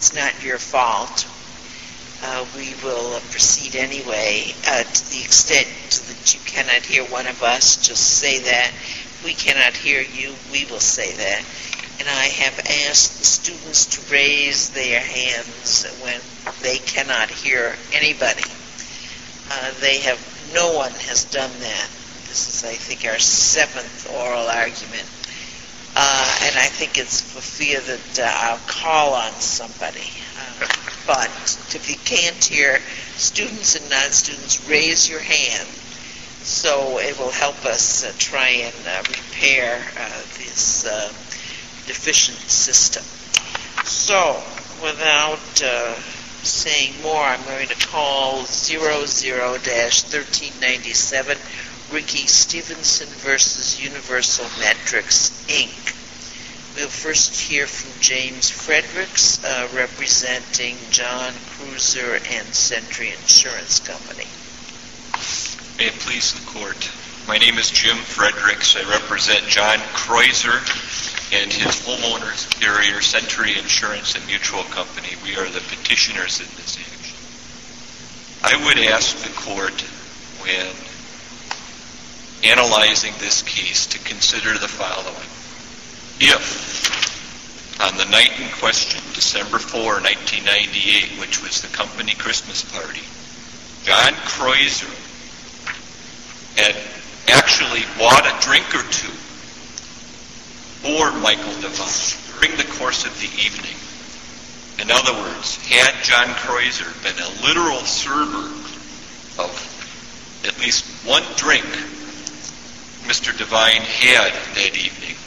It's not your fault. We will proceed anyway. To the extent that you cannot hear one of us, just say that. If we cannot hear you, we will say that. And I have asked the students to raise their hands when they cannot hear anybody. No one has done that. This is, I think, our 7th oral argument. And I think it's for fear that I'll call on somebody. But if you can't hear, students and non-students, raise your hand. So it will help us try and repair this deficient system. So, without saying more, I'm going to call 00-1397, Ricky Stevenson versus Universal Metrics, Inc. We'll first hear from James Fredericks, representing John Kreuzer and Century Insurance Company. May it please the Court. My name is Jim Fredericks. I represent John Kreuzer and his homeowners carrier, Century Insurance and Mutual Company. We are the petitioners in this action. I would ask the Court, when analyzing this case, to consider the following. If, on the night in question, December 4, 1998, which was the company Christmas party, John Kreuzer had actually bought a drink or two for Michael Devine during the course of the evening. In other words, had John Kreuzer been a literal server of at least one drink Mr. Devine had that evening,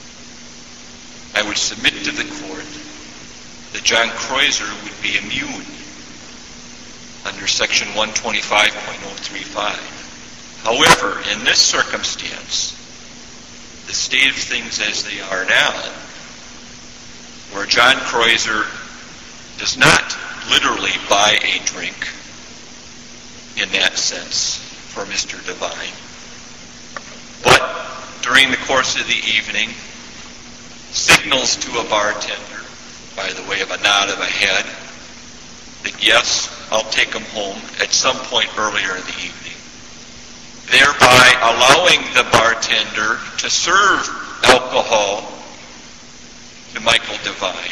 I would submit to the Court that John Kreuzer would be immune under Section 125.035. However, in this circumstance, the state of things as they are now, where John Kreuzer does not literally buy a drink in that sense for Mr. Devine, but during the course of the evening signals to a bartender by the way of a nod of a head that yes, I'll take him home at some point earlier in the evening, thereby allowing the bartender to serve alcohol to Michael Devine,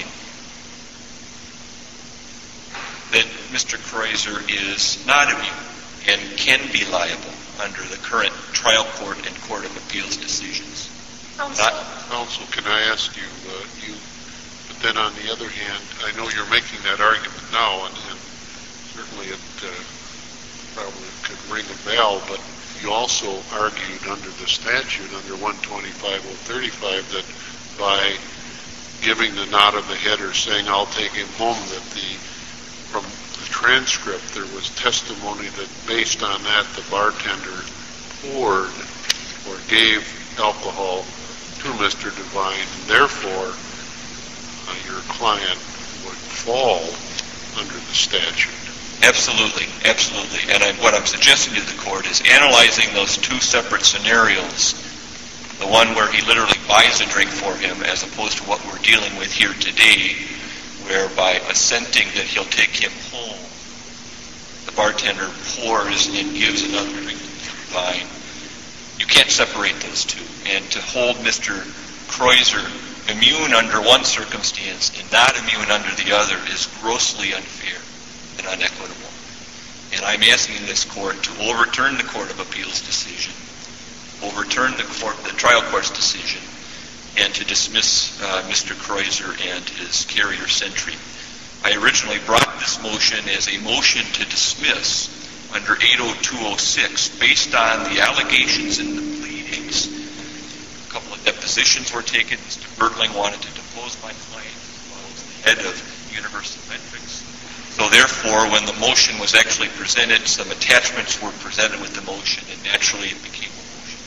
that Mr. Kreuzer is not immune and can be liable under the current trial court and court of appeals decisions. Counsel, can I ask you, but then on the other hand, I know you're making that argument now, and certainly it probably could ring a bell, but you also argued under the statute, under 125.035, that by giving the nod of the head or saying, I'll take him home, that from the transcript there was testimony that based on that the bartender poured or gave alcohol to Mr. Devine, and therefore your client would fall under the statute. Absolutely, absolutely. And what I'm suggesting to the Court is analyzing those two separate scenarios, the one where he literally buys a drink for him as opposed to what we're dealing with here today, whereby assenting that he'll take him home, the bartender pours and gives another drink to Mr. Devine. You can't separate those two. And to hold Mr. Kreuzer immune under one circumstance and not immune under the other is grossly unfair and unequitable. And I'm asking this Court to overturn the Court of Appeals decision, overturn the trial court's decision, and to dismiss Mr. Kreuzer and his carrier Century. I originally brought this motion as a motion to dismiss under 80206 based on the allegations in the pleadings. A couple of depositions were taken. Mr. Bertling wanted to depose my client as well as the head of Universal Metrics. So therefore, when the motion was actually presented, some attachments were presented with the motion, and naturally it became a motion.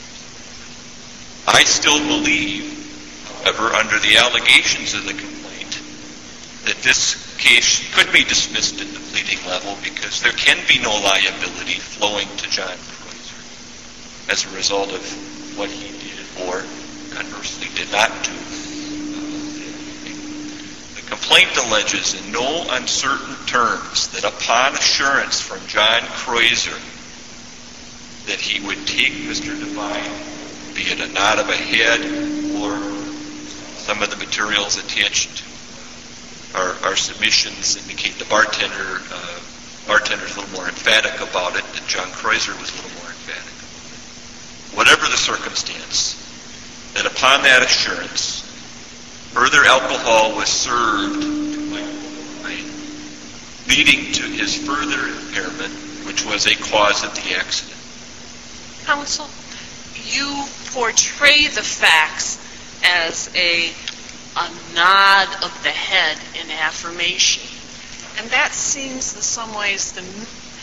I still believe, however, under the allegations of the complaint, that this case could be dismissed at the pleading level because there can be no liability flowing to John Kreuzer as a result of what he did or conversely did not do. The complaint alleges in no uncertain terms that upon assurance from John Kreuzer that he would take Mr. Devine, be it a nod of a head or some of the materials attached, our submissions indicate the bartender's a little more emphatic about it, and John Kreuzer was a little more emphatic. Whatever the circumstance, that upon that assurance, further alcohol was served to Michael Devine, leading to his further impairment, which was a cause of the accident. Counsel, you portray the facts as a nod of the head in affirmation. And that seems in some ways to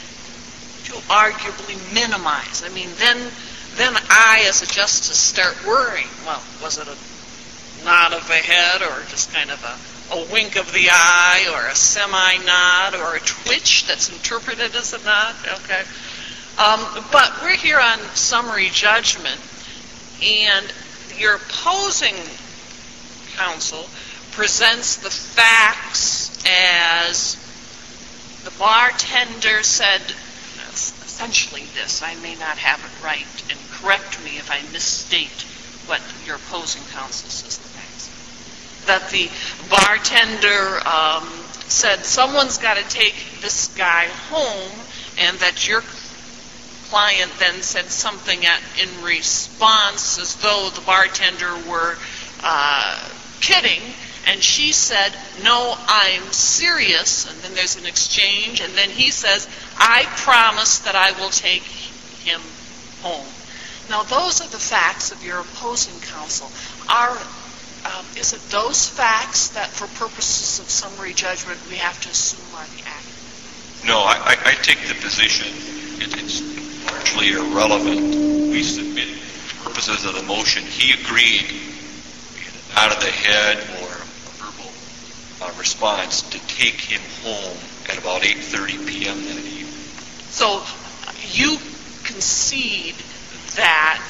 arguably minimize. I mean, then I, as a justice, start worrying. Well, was it a nod of the head or just kind of a wink of the eye or a semi-nod or a twitch that's interpreted as a nod? Okay. But we're here on summary judgment, and your opposing counsel presents the facts as the bartender said essentially this. I may not have it right, and correct me if I misstate what your opposing counsel says the facts. That the bartender said someone's got to take this guy home, and that your client then said something in response as though the bartender were kidding, and she said, "No, I'm serious," and then there's an exchange, and then he says, "I promise that I will take him home." Now, those are the facts of your opposing counsel. Is it those facts that, for purposes of summary judgment, we have to assume are the accurate? No, I take the position it's largely irrelevant. We submit for purposes of the motion. He agreed, be it out of the head or a verbal response, to take him home at about 8:30 p.m. that evening. So you concede that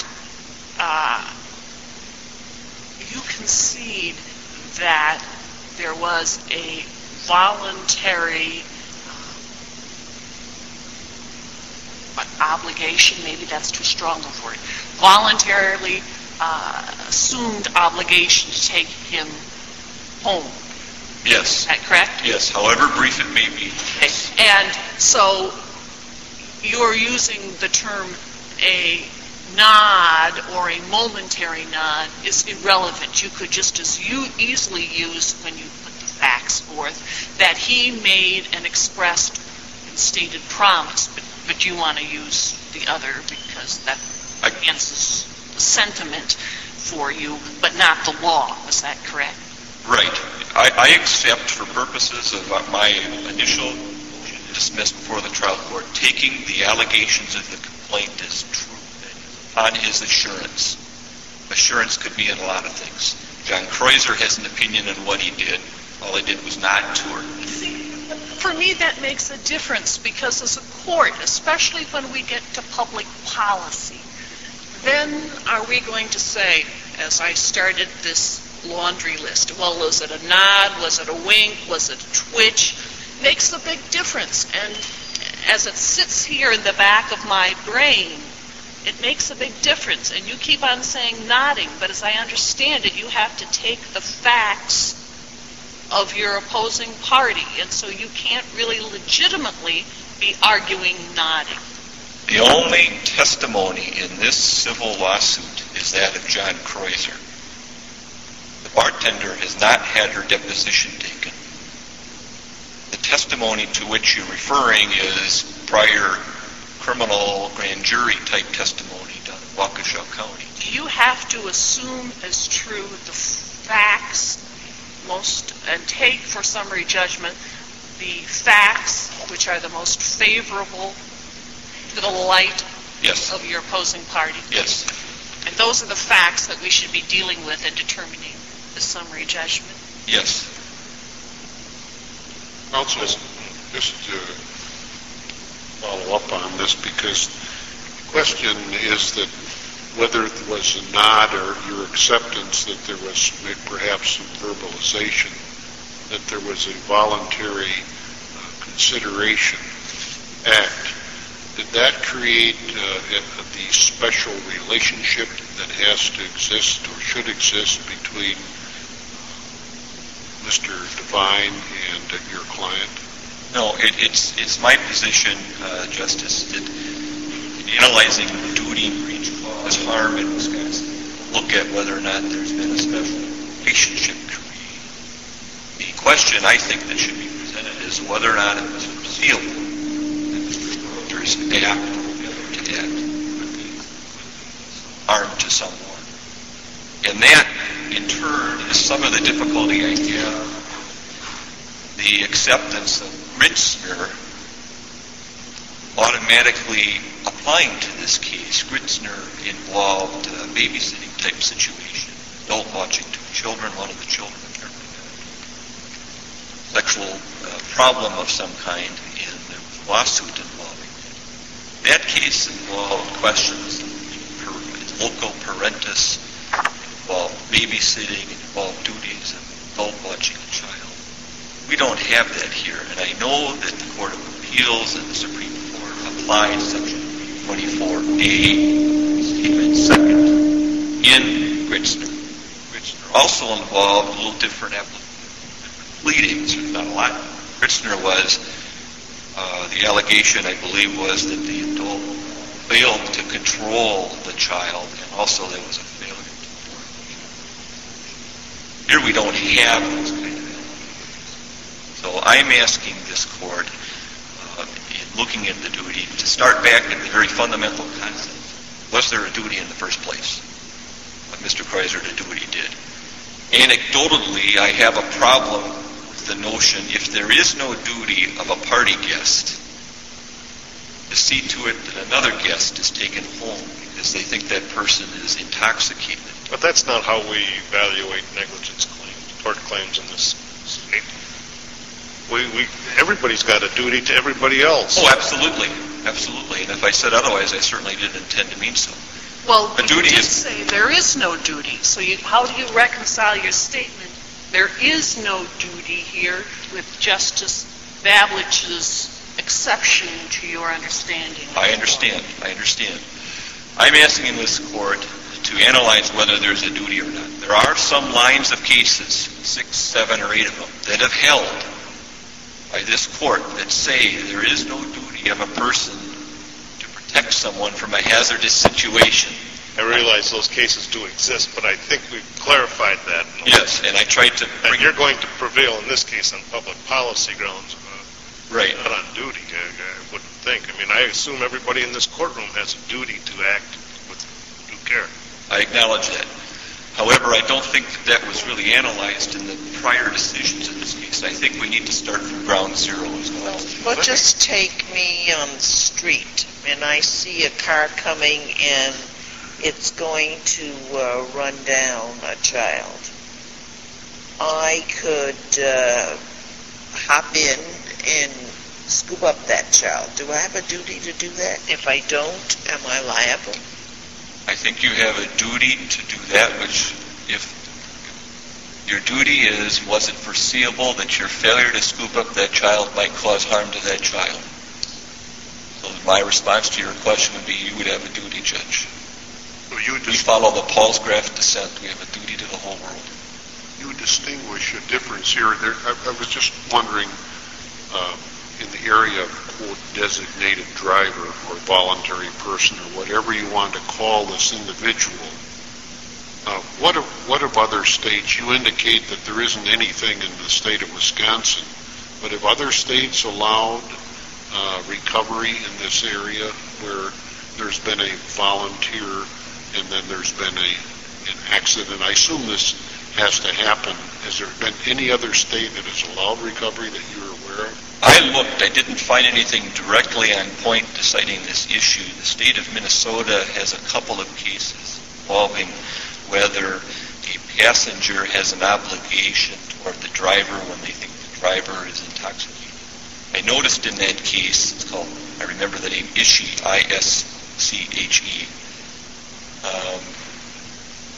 there was a voluntary obligation, maybe that's too strong a word, voluntarily assumed obligation to take him home. Yes. Is that correct? Yes, however brief it may be. Okay. And so you're using the term a nod or a momentary nod is irrelevant. You could just as easily use, when you put the facts forth, that he made an expressed and stated promise, but you want to use the other because that enhances the sentiment for you, but not the law. Is that correct? Right. I accept, for purposes of my initial motion to dismiss before the trial court, taking the allegations of the complaint as true, on his assurance. Assurance could be in a lot of things. John Kreuzer has an opinion on what he did. All he did was nod to her. For me, that makes a difference, because as a court, especially when we get to public policy, then are we going to say, as I started this laundry list, well, was it a nod, was it a wink, was it a twitch? Makes a big difference. And as it sits here in the back of my brain, it makes a big difference. And you keep on saying nodding, but as I understand it, you have to take the facts of your opposing party, and so you can't really legitimately be arguing nodding. The only testimony in this civil lawsuit is that of John Kreuzer. The bartender has not had her deposition taken. The testimony to which you're referring is prior criminal grand jury type testimony done in Waukesha County. Do you have to assume as true the facts and take for summary judgment the facts which are the most favorable to the light Yes. of your opposing party? Yes. And those are the facts that we should be dealing with in determining the summary judgment? Yes. Counsel, just to follow up on this, because the question is that whether it was a nod or your acceptance that there was perhaps some verbalization that there was a voluntary consideration act, did that create the special relationship that has to exist or should exist between Mr. Devine and your client? No, it's my position, Justice, that analyzing duty, breach of law, harm in Wisconsin, look at whether or not there's been a special relationship created. The question I think that should be presented is whether or not it was foreseeable that Mr. Rogers act or failure to act would be harm to someone. And that, in turn, is some of the difficulty I have. The acceptance of Gritzner automatically applying to this case. Gritzner involved a babysitting type situation, adult watching two children, one of the children apparently had a sexual problem of some kind, and there was a lawsuit involving it. That case involved questions of local parentis, involved babysitting, involved duties of adult watching a child. We don't have that here, and I know that the Court of Appeals and the Supreme Court applied Section 24A, Statement 2nd, in Gritzner. Gritzner also involved a little different pleadings. There's not a lot. Gritzner was, the allegation, I believe, was that the adult failed to control the child, and also there was a failure to Here we don't have those kind of allegations. So I'm asking this Court, in looking at the duty, to start back at the very fundamental concept. Was there a duty in the first place? What Mr. Kreiser to do what he did. Anecdotally, I have a problem with the notion, if there is no duty of a party guest, to see to it that another guest is taken home because they think that person is intoxicated. But that's not how we evaluate negligence claims, tort claims in this state. Everybody's got a duty to everybody else. Oh, absolutely. Absolutely. And if I said otherwise, I certainly didn't intend to mean so. Well, a duty you just say there is no duty. So how do you reconcile your statement? There is no duty here with Justice Bablich's exception to your understanding. I understand. I'm asking in this Court to analyze whether there's a duty or not. There are some lines of cases, 6, 7, or 8 of them, that have held by this Court that say there is no duty of a person to protect someone from a hazardous situation. I realize those cases do exist, but I think we've clarified that. Yes, and I tried to bring... And you're going to prevail in this case on public policy grounds, right? Not on duty, I wouldn't think. I mean, I assume everybody in this courtroom has a duty to act with due care. I acknowledge that. However, I don't think that was really analyzed in the prior decisions in this case. I think we need to start from ground zero as well. Well, just take me on the street, and I see a car coming, and it's going to run down a child. I could hop in and scoop up that child. Do I have a duty to do that? If I don't, am I liable? I think you have a duty to do that, which if your duty is, was it foreseeable that your failure to scoop up that child might cause harm to that child? So my response to your question would be, you would have a duty, Judge. We follow the Paulsgraf descent. We have a duty to the whole world. You distinguish a difference here. I was just wondering, in the area of, quote, designated driver or voluntary person or whatever you want to call this individual, what of other states? You indicate that there isn't anything in the state of Wisconsin, but have other states allowed recovery in this area where there's been a volunteer and then there's been an accident? I assume this has to happen. Has there been any other state that has allowed recovery that you're aware of? I looked. I didn't find anything directly on point deciding this issue. The state of Minnesota has a couple of cases involving whether a passenger has an obligation toward the driver when they think the driver is intoxicated. I noticed in that case, it's called, I remember the name, Ische, I-S-C-H-E.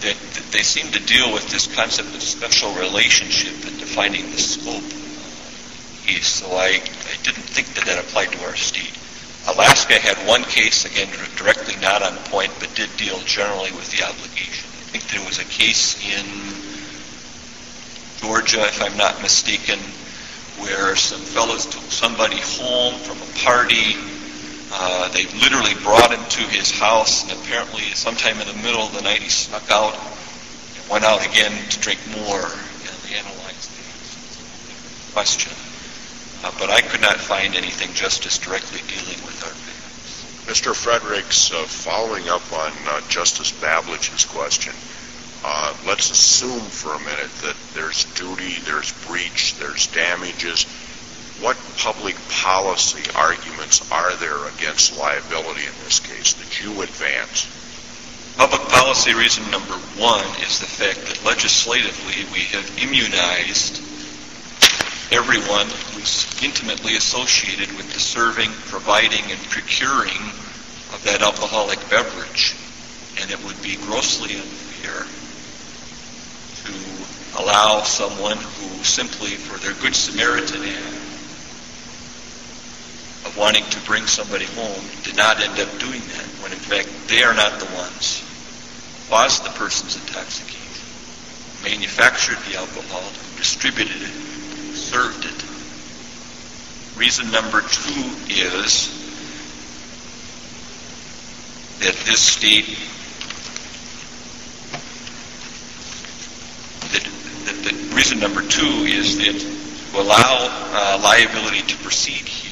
that they seem to deal with this concept of special relationship and defining the scope of the case. So I didn't think that applied to our state. Alaska had one case, again, directly not on point, but did deal generally with the obligation. I think there was a case in Georgia, if I'm not mistaken, where some fellows took somebody home from a party. They literally brought him to his house, and apparently sometime in the middle of the night he snuck out and went out again to drink more. And they analyzed the question. But I could not find anything Justice directly dealing with our victims. Mr. Fredericks, following up on Justice Bablage's question, let's assume for a minute that there's duty, there's breach, there's damages. What public policy arguments are there against liability in this case that you advance? Public policy reason number one is the fact that legislatively we have immunized everyone who's intimately associated with the serving, providing, and procuring of that alcoholic beverage. And it would be grossly unfair to allow someone who simply, for their Good Samaritan act of wanting to bring somebody home, did not end up doing that, when in fact they are not the ones who caused the person's intoxication, manufactured the alcohol, distributed it, served it. Reason number two is that this state, that reason number two is that to allow liability to proceed here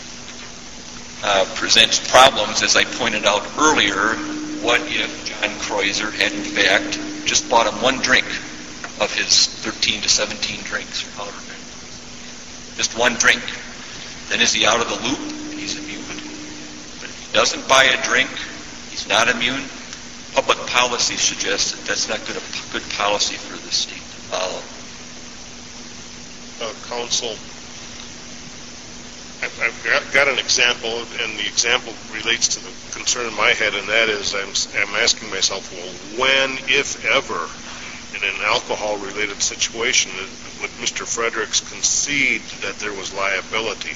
presents problems, as I pointed out earlier. What if John Kreuzer had in fact just bought him one drink of his 13 to 17 drinks, or however many? Just one drink. Then is he out of the loop? He's immune. But if he doesn't buy a drink, he's not immune. Public policy suggests that that's not good policy for the state to follow. Counsel, I've got an example, and the example relates to the concern in my head, and that is I'm asking myself, well, when, if ever, in an alcohol-related situation, would Mr. Fredericks concede that there was liability?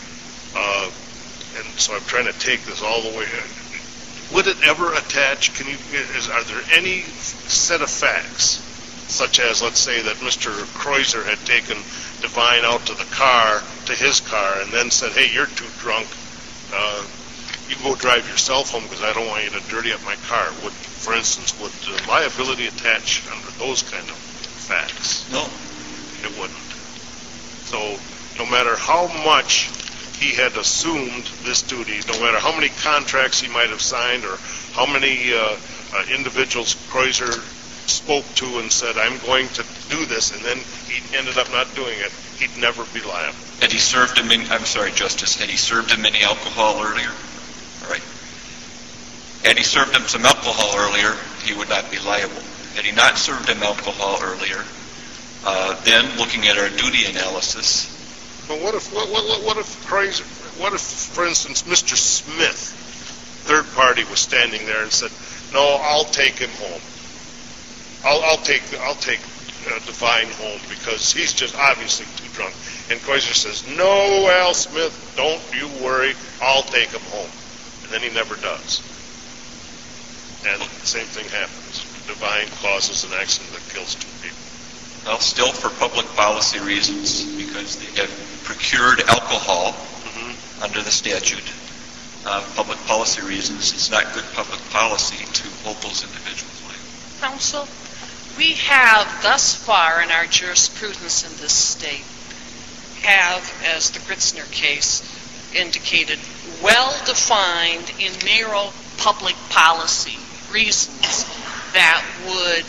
And so I'm trying to take this all the way. Would it ever attach? Are there any set of facts, such as, let's say, that Mr. Kreuzer had taken Divine out to his car, and then said, "Hey, you're too drunk. You go drive yourself home because I don't want you to dirty up my car." For instance, would liability attach under those kind of facts? No. It wouldn't. So no matter how much he had assumed this duty, no matter how many contracts he might have signed or how many individuals Kreuzer spoke to and said, "I'm going to do this," and then he ended up not doing it, he'd never be liable. Had he served him Justice, had he served him any alcohol earlier? All right. Had he served him some alcohol earlier, he would not be liable. Had he not served him alcohol earlier, then looking at our duty analysis. But what if Kreuzer, for instance, Mr. Smith, third party, was standing there and said, "No, I'll take him home. I'll take Divine home because he's just obviously too drunk." And Kreuzer says, "No, Al Smith, don't you worry, I'll take him home." And then he never does. And the same thing happens. Divine causes an accident that kills two people. Well, still for public policy reasons, because they have procured alcohol under the statute. Public policy reasons, it's not good public policy to hold those individuals liable. Counsel, we have thus far in our jurisprudence in this state as the Gritzner case indicated, well-defined in narrow public policy reasons that would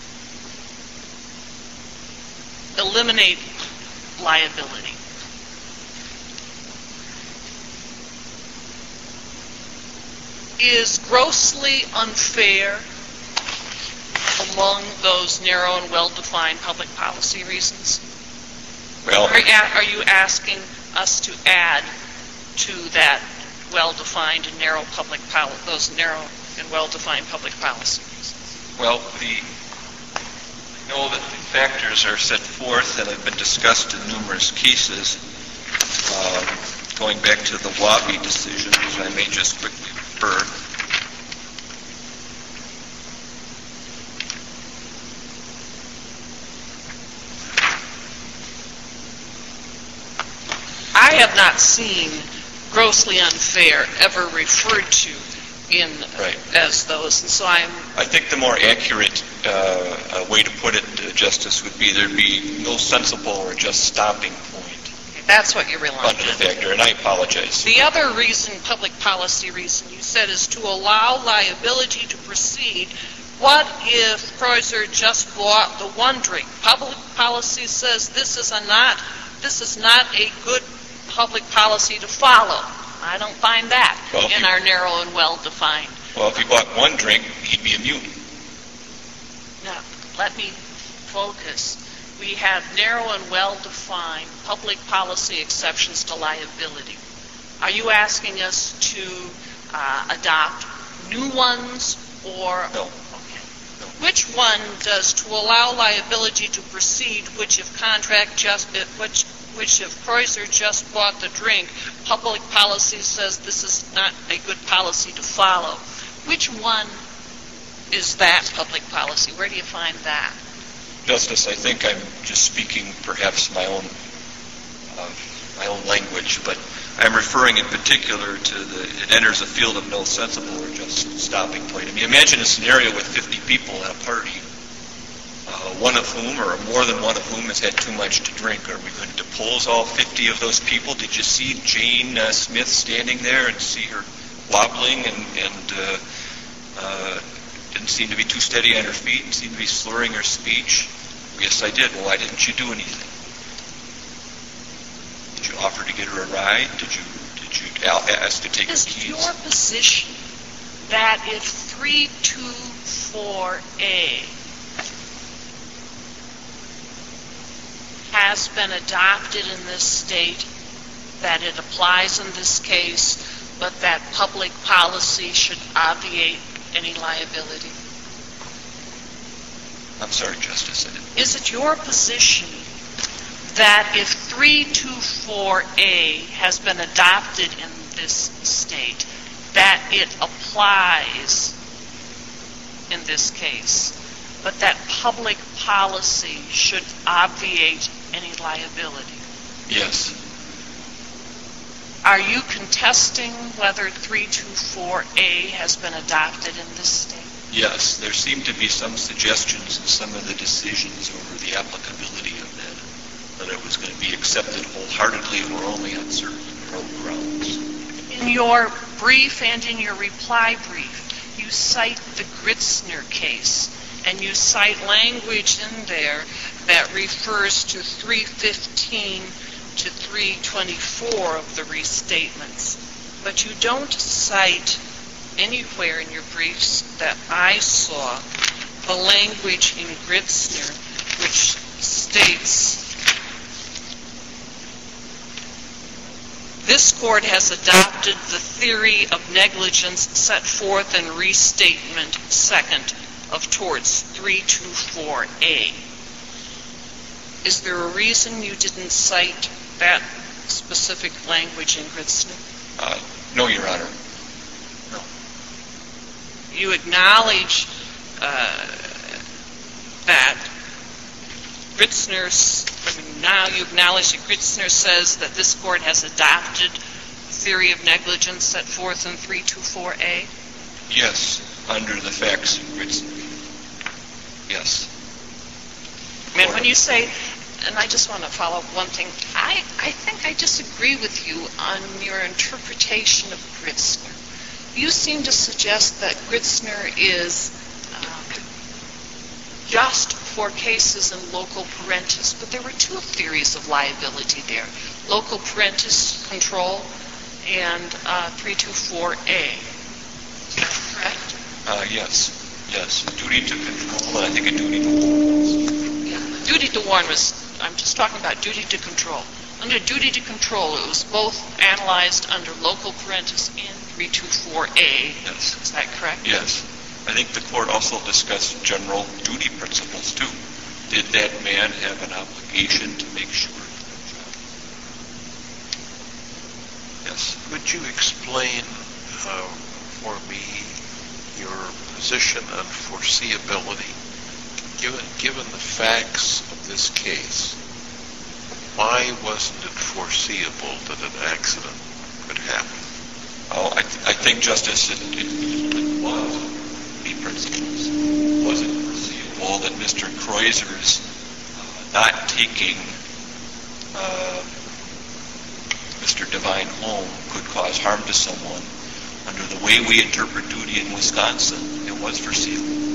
eliminate liability. Is grossly unfair among those narrow and well-defined public policy reasons? Well, are you asking us to add to that well-defined and narrow public policy, those narrow and well-defined public policy reasons? Well, I know that the factors are set forth and have been discussed in numerous cases. Going back to the Wabi decision, which I may just quickly refer. I have not seen grossly unfair ever referred to in as those, and so I think the more accurate way to put it, Justice, would be there'd be no sensible or just stopping point. That's what you're relying Under the factor, and I apologize. The other reason, public policy reason, you said is to allow liability to proceed. What if Kreuzer just bought the one drink? Public policy says this is not a good public policy to follow. I don't find that in our narrow and well-defined. Well, if he bought one drink, he'd be immune. Now, let me focus. We have narrow and well-defined public policy exceptions to liability. Are you asking us to adopt new ones or? No. Okay. No. Which one does to allow liability to proceed? Which if Kreuzer just bought the drink, public policy says this is not a good policy to follow. Which one is that public policy? Where do you find that? Justice, I think I'm just speaking perhaps my own language, but I'm referring in particular to it enters a field of no sensible or just stopping point. I mean, imagine a scenario with 50 people at a party, one of whom or more than one of whom has had too much to drink. Are we going to depose all 50 of those people? Did you see Jane Smith standing there and see her wobbling and didn't seem to be too steady on her feet and seemed to be slurring her speech? Yes, I did. Well, why didn't you do anything? Did you offer to get her a ride? Did you ask to take her keys? Is your position that if 324A has been adopted in this state, that it applies in this case, but that public policy should obviate any liability? I'm sorry, Justice. Is it your position that if 324A has been adopted in this state, that it applies in this case, but that public policy should obviate any liability? Yes. Are you contesting whether 324A has been adopted in this state? Yes. There seem to be some suggestions in some of the decisions over the applicability of that it was going to be accepted wholeheartedly or only on certain grounds. In your brief and in your reply brief, you cite the Gritzner case, and you cite language in there that refers to 315 to 324 of the restatements. But you don't cite anywhere in your briefs that I saw the language in Gritzner which states, this court has adopted the theory of negligence set forth in Restatement Second of Torts 324A. Is there a reason you didn't cite that specific language in Gritzner? No, Your Honor. No. You acknowledge that now you acknowledge that Gritzner says that this court has adopted the theory of negligence set forth in 324A? Yes, under the facts in Gritzner. Yes. And when you say, and I just want to follow up one thing, I think I disagree with you on your interpretation of Gritzner. You seem to suggest that Gritzner is just for cases in local parentis, but there were two theories of liability there, local parentis control and 324A. Is that correct? Yes. Duty to control, and I think a duty to warn. Yeah. Duty to warn I'm just talking about duty to control. Under duty to control, it was both analyzed under local parentis and 324A. Yes. Is that correct? Yes. I think the court also discussed general duty principles too. Did that man have an obligation to make sure? Yes. Would you explain for me your position on foreseeability? Given the facts of this case, why wasn't it foreseeable that an accident could happen? Oh, I think, Justice, it was the principles. Was it foreseeable that Mr. Kreuser's not taking Mr. Devine home could cause harm to someone? Under the way we interpret duty in Wisconsin, it was foreseeable.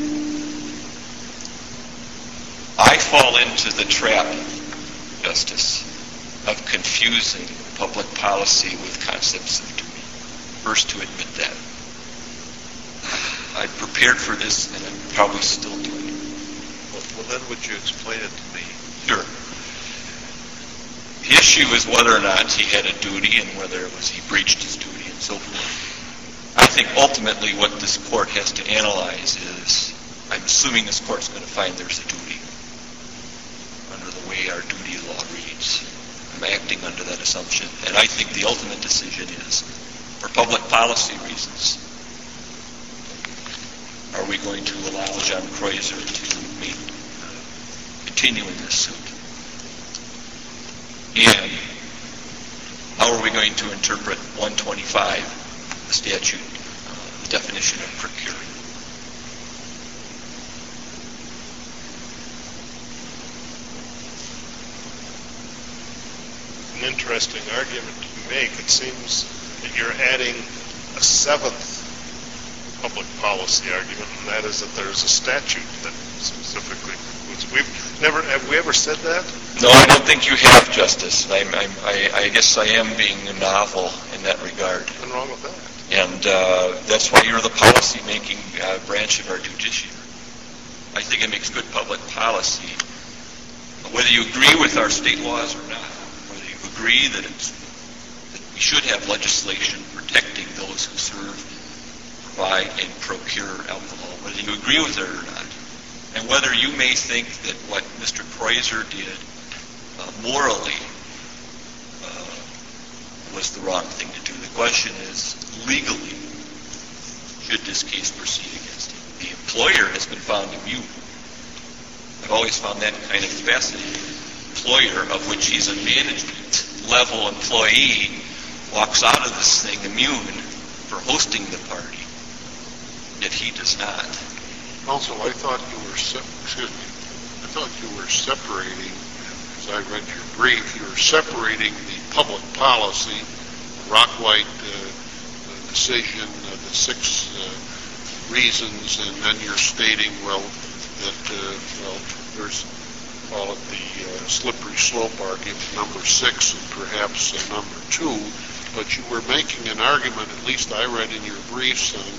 I fall into the trap, Justice, of confusing public policy with concepts of duty. First to admit that. I prepared for this, and I'm probably still doing it. Well, then would you explain it to me? Sure. The issue is whether or not he had a duty and whether it was he breached his duty and so forth. I think ultimately what this court has to analyze is, I'm assuming this court's going to find there's a duty under the way our duty law reads. I'm acting under that assumption. And I think the ultimate decision is, for public policy reasons, are we going to allow John Kreuser to continue in this suit? And how are we going to interpret 125, the statute, the definition of procuring? An interesting argument to make. It seems that you're adding a seventh public policy argument, and that is that there's a statute that specifically precludes. Have we ever said that? No, I don't think you have, Justice. I guess I am being novel in that regard. Nothing wrong with that. And that's why you're the policy-making branch of our judiciary. I think it makes good public policy, whether you agree with our state laws or not, whether you agree that we should have legislation protecting those who serve, provide, and procure alcohol, whether you agree with it or not. And whether you may think that what Mr. Kreuser did morally was the wrong thing to do. The question is, legally, should this case proceed against him? The employer has been found immune. I've always found that kind of fascinating. Employer, of which he's a management-level employee, walks out of this thing immune for hosting the party, yet he does not. Counsel, I thought you were separating, as I read your brief, you were separating the public policy, Rockwhite decision, the 6 reasons, and then you're stating, there's, call it the slippery slope argument, number 6 and perhaps number 2, but you were making an argument, at least I read in your briefs on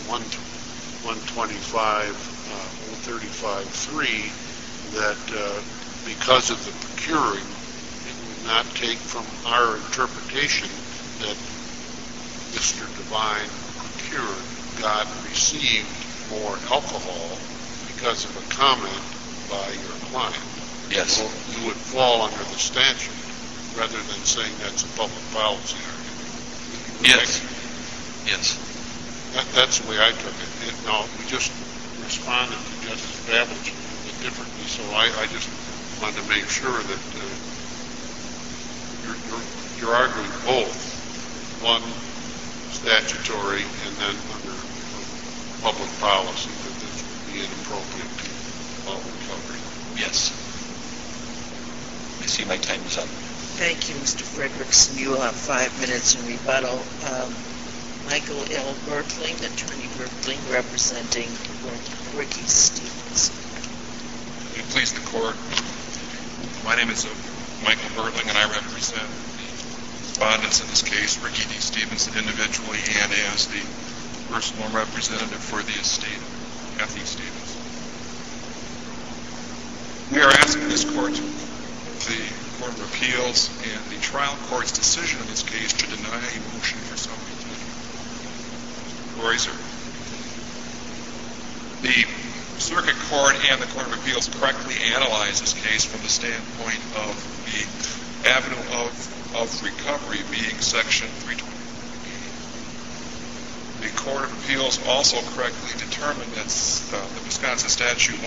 135.3, that because of the procuring, it would not take from our interpretation that Mr. Devine received more alcohol because of a comment by your client. Yes. So you would fall under the statute rather than saying that's a public policy argument. Yes. Yes. That's the way I took it. Now, we just responded to Justice Babbage a little bit differently, so I just wanted to make sure that you're arguing both, one statutory and then under public policy, that this would be inappropriate to allow recovery. Yes. I see my time is up. Thank you, Mr. Fredrickson. You will have 5 minutes in rebuttal. Michael L. Bertling, Attorney Bertling, representing Ricky Stevens. May it please the Court. My name is Michael Bertling, and I represent the respondents in this case, Ricky D. Stevenson individually and as the personal representative for the estate of Kathy Stevens. We are asking this Court, the Court of Appeals, and the trial court's decision in this case to deny a motion for summary judgment. Kreuser. The Circuit Court and the Court of Appeals correctly analyzed this case from the standpoint of the avenue of recovery being Section 324. The Court of Appeals also correctly determined that the Wisconsin Statute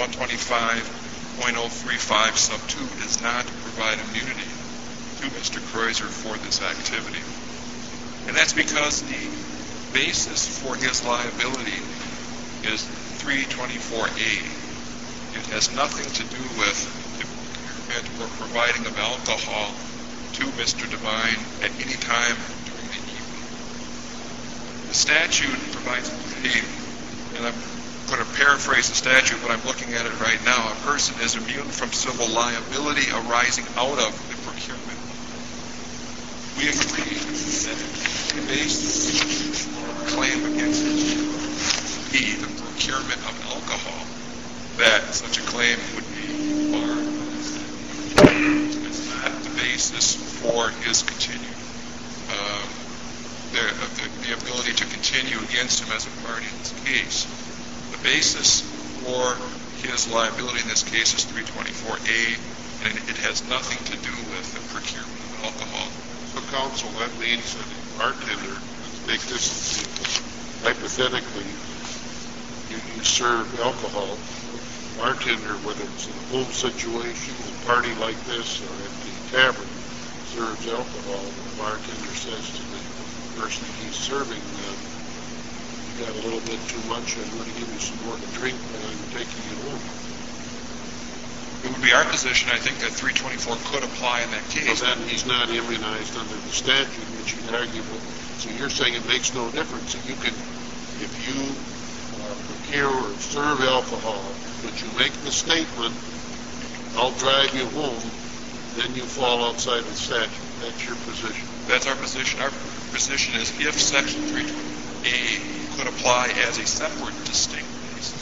125.035 sub 2 does not provide immunity to Mr. Kreuzer for this activity. And that's because the basis for his liability is 324A. It has nothing to do with the procurement or providing of alcohol to Mr. Devine at any time during the evening. The statute provides and I'm going to paraphrase the statute, but I'm looking at it right now. A person is immune from civil liability arising out of the procurement. We agree that the basis for a claim against the procurement of alcohol, that such a claim would be barred. It's not the basis for his continued the ability to continue against him as a party in this case. The basis for his liability in this case is 324A, and it has nothing to do with the procurement of alcohol. So, counsel, that means that a bartender, let's make this hypothetically, you serve alcohol. Bartender, whether it's in a home situation, a party like this, or at the tavern, serves alcohol. The bartender says to the person he's serving, you got a little bit too much, I'm going to give you some more to drink, but I'm taking you home. It would be our position, I think, that 324 could apply in that case. So then he's not immunized under the statute, which you'd argue with. So you're saying it makes no difference. You can, if you procure or serve alcohol, but you make the statement, I'll drive you home, then you fall outside the statute. That's your position. That's our position. Our position is if Section 320A could apply as a separate, distinct basis,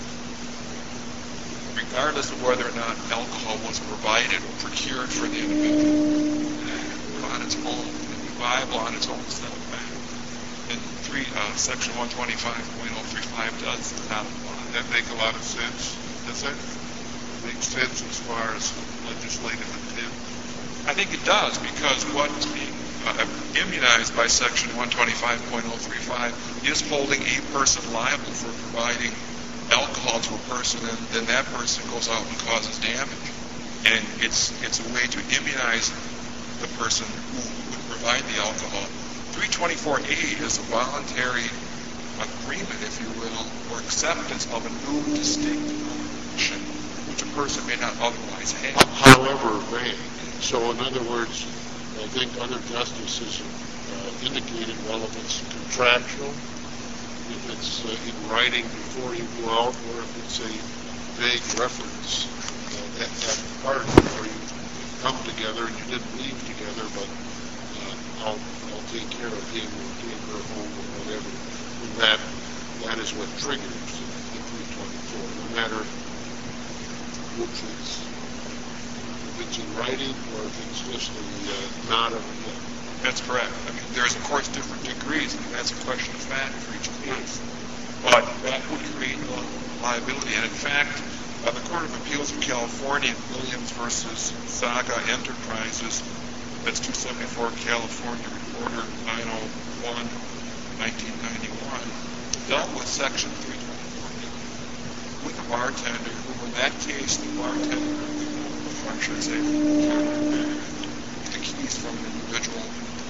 regardless of whether or not alcohol was provided or procured for the individual on its own, and viable on its own set of facts. And Section 125.035 does not apply. That make a lot of sense? Does that make sense as far as legislative intent? I think it does, because what's being immunized by Section 125.035 is holding a person liable for providing alcohol to a person, and then that person goes out and causes damage. And it's a way to immunize the person who would provide the alcohol. 324A is a voluntary agreement, if you will, or acceptance of a new distinct function, which a person may not otherwise have. However vague. So in other words, I think other justices have indicated, well, if it's contractual, if it's in writing before you go out, or if it's a vague reference at the party where you come together and you didn't leave together, but I'll take care of him or take her home or whatever. And that is what triggers the 324, no matter which is, if it's in writing or if it's just a nod of the head. That's correct. I mean, there's, of course, different degrees, and that's a question of fact for each case. But that would create liability. And in fact, the Court of Appeals of California, Williams versus Saga Enterprises, that's 274 California Reporter 901, 1991, dealt with Section 324 with a bartender who, in that case, the bartender, I should say, the keys from the individual.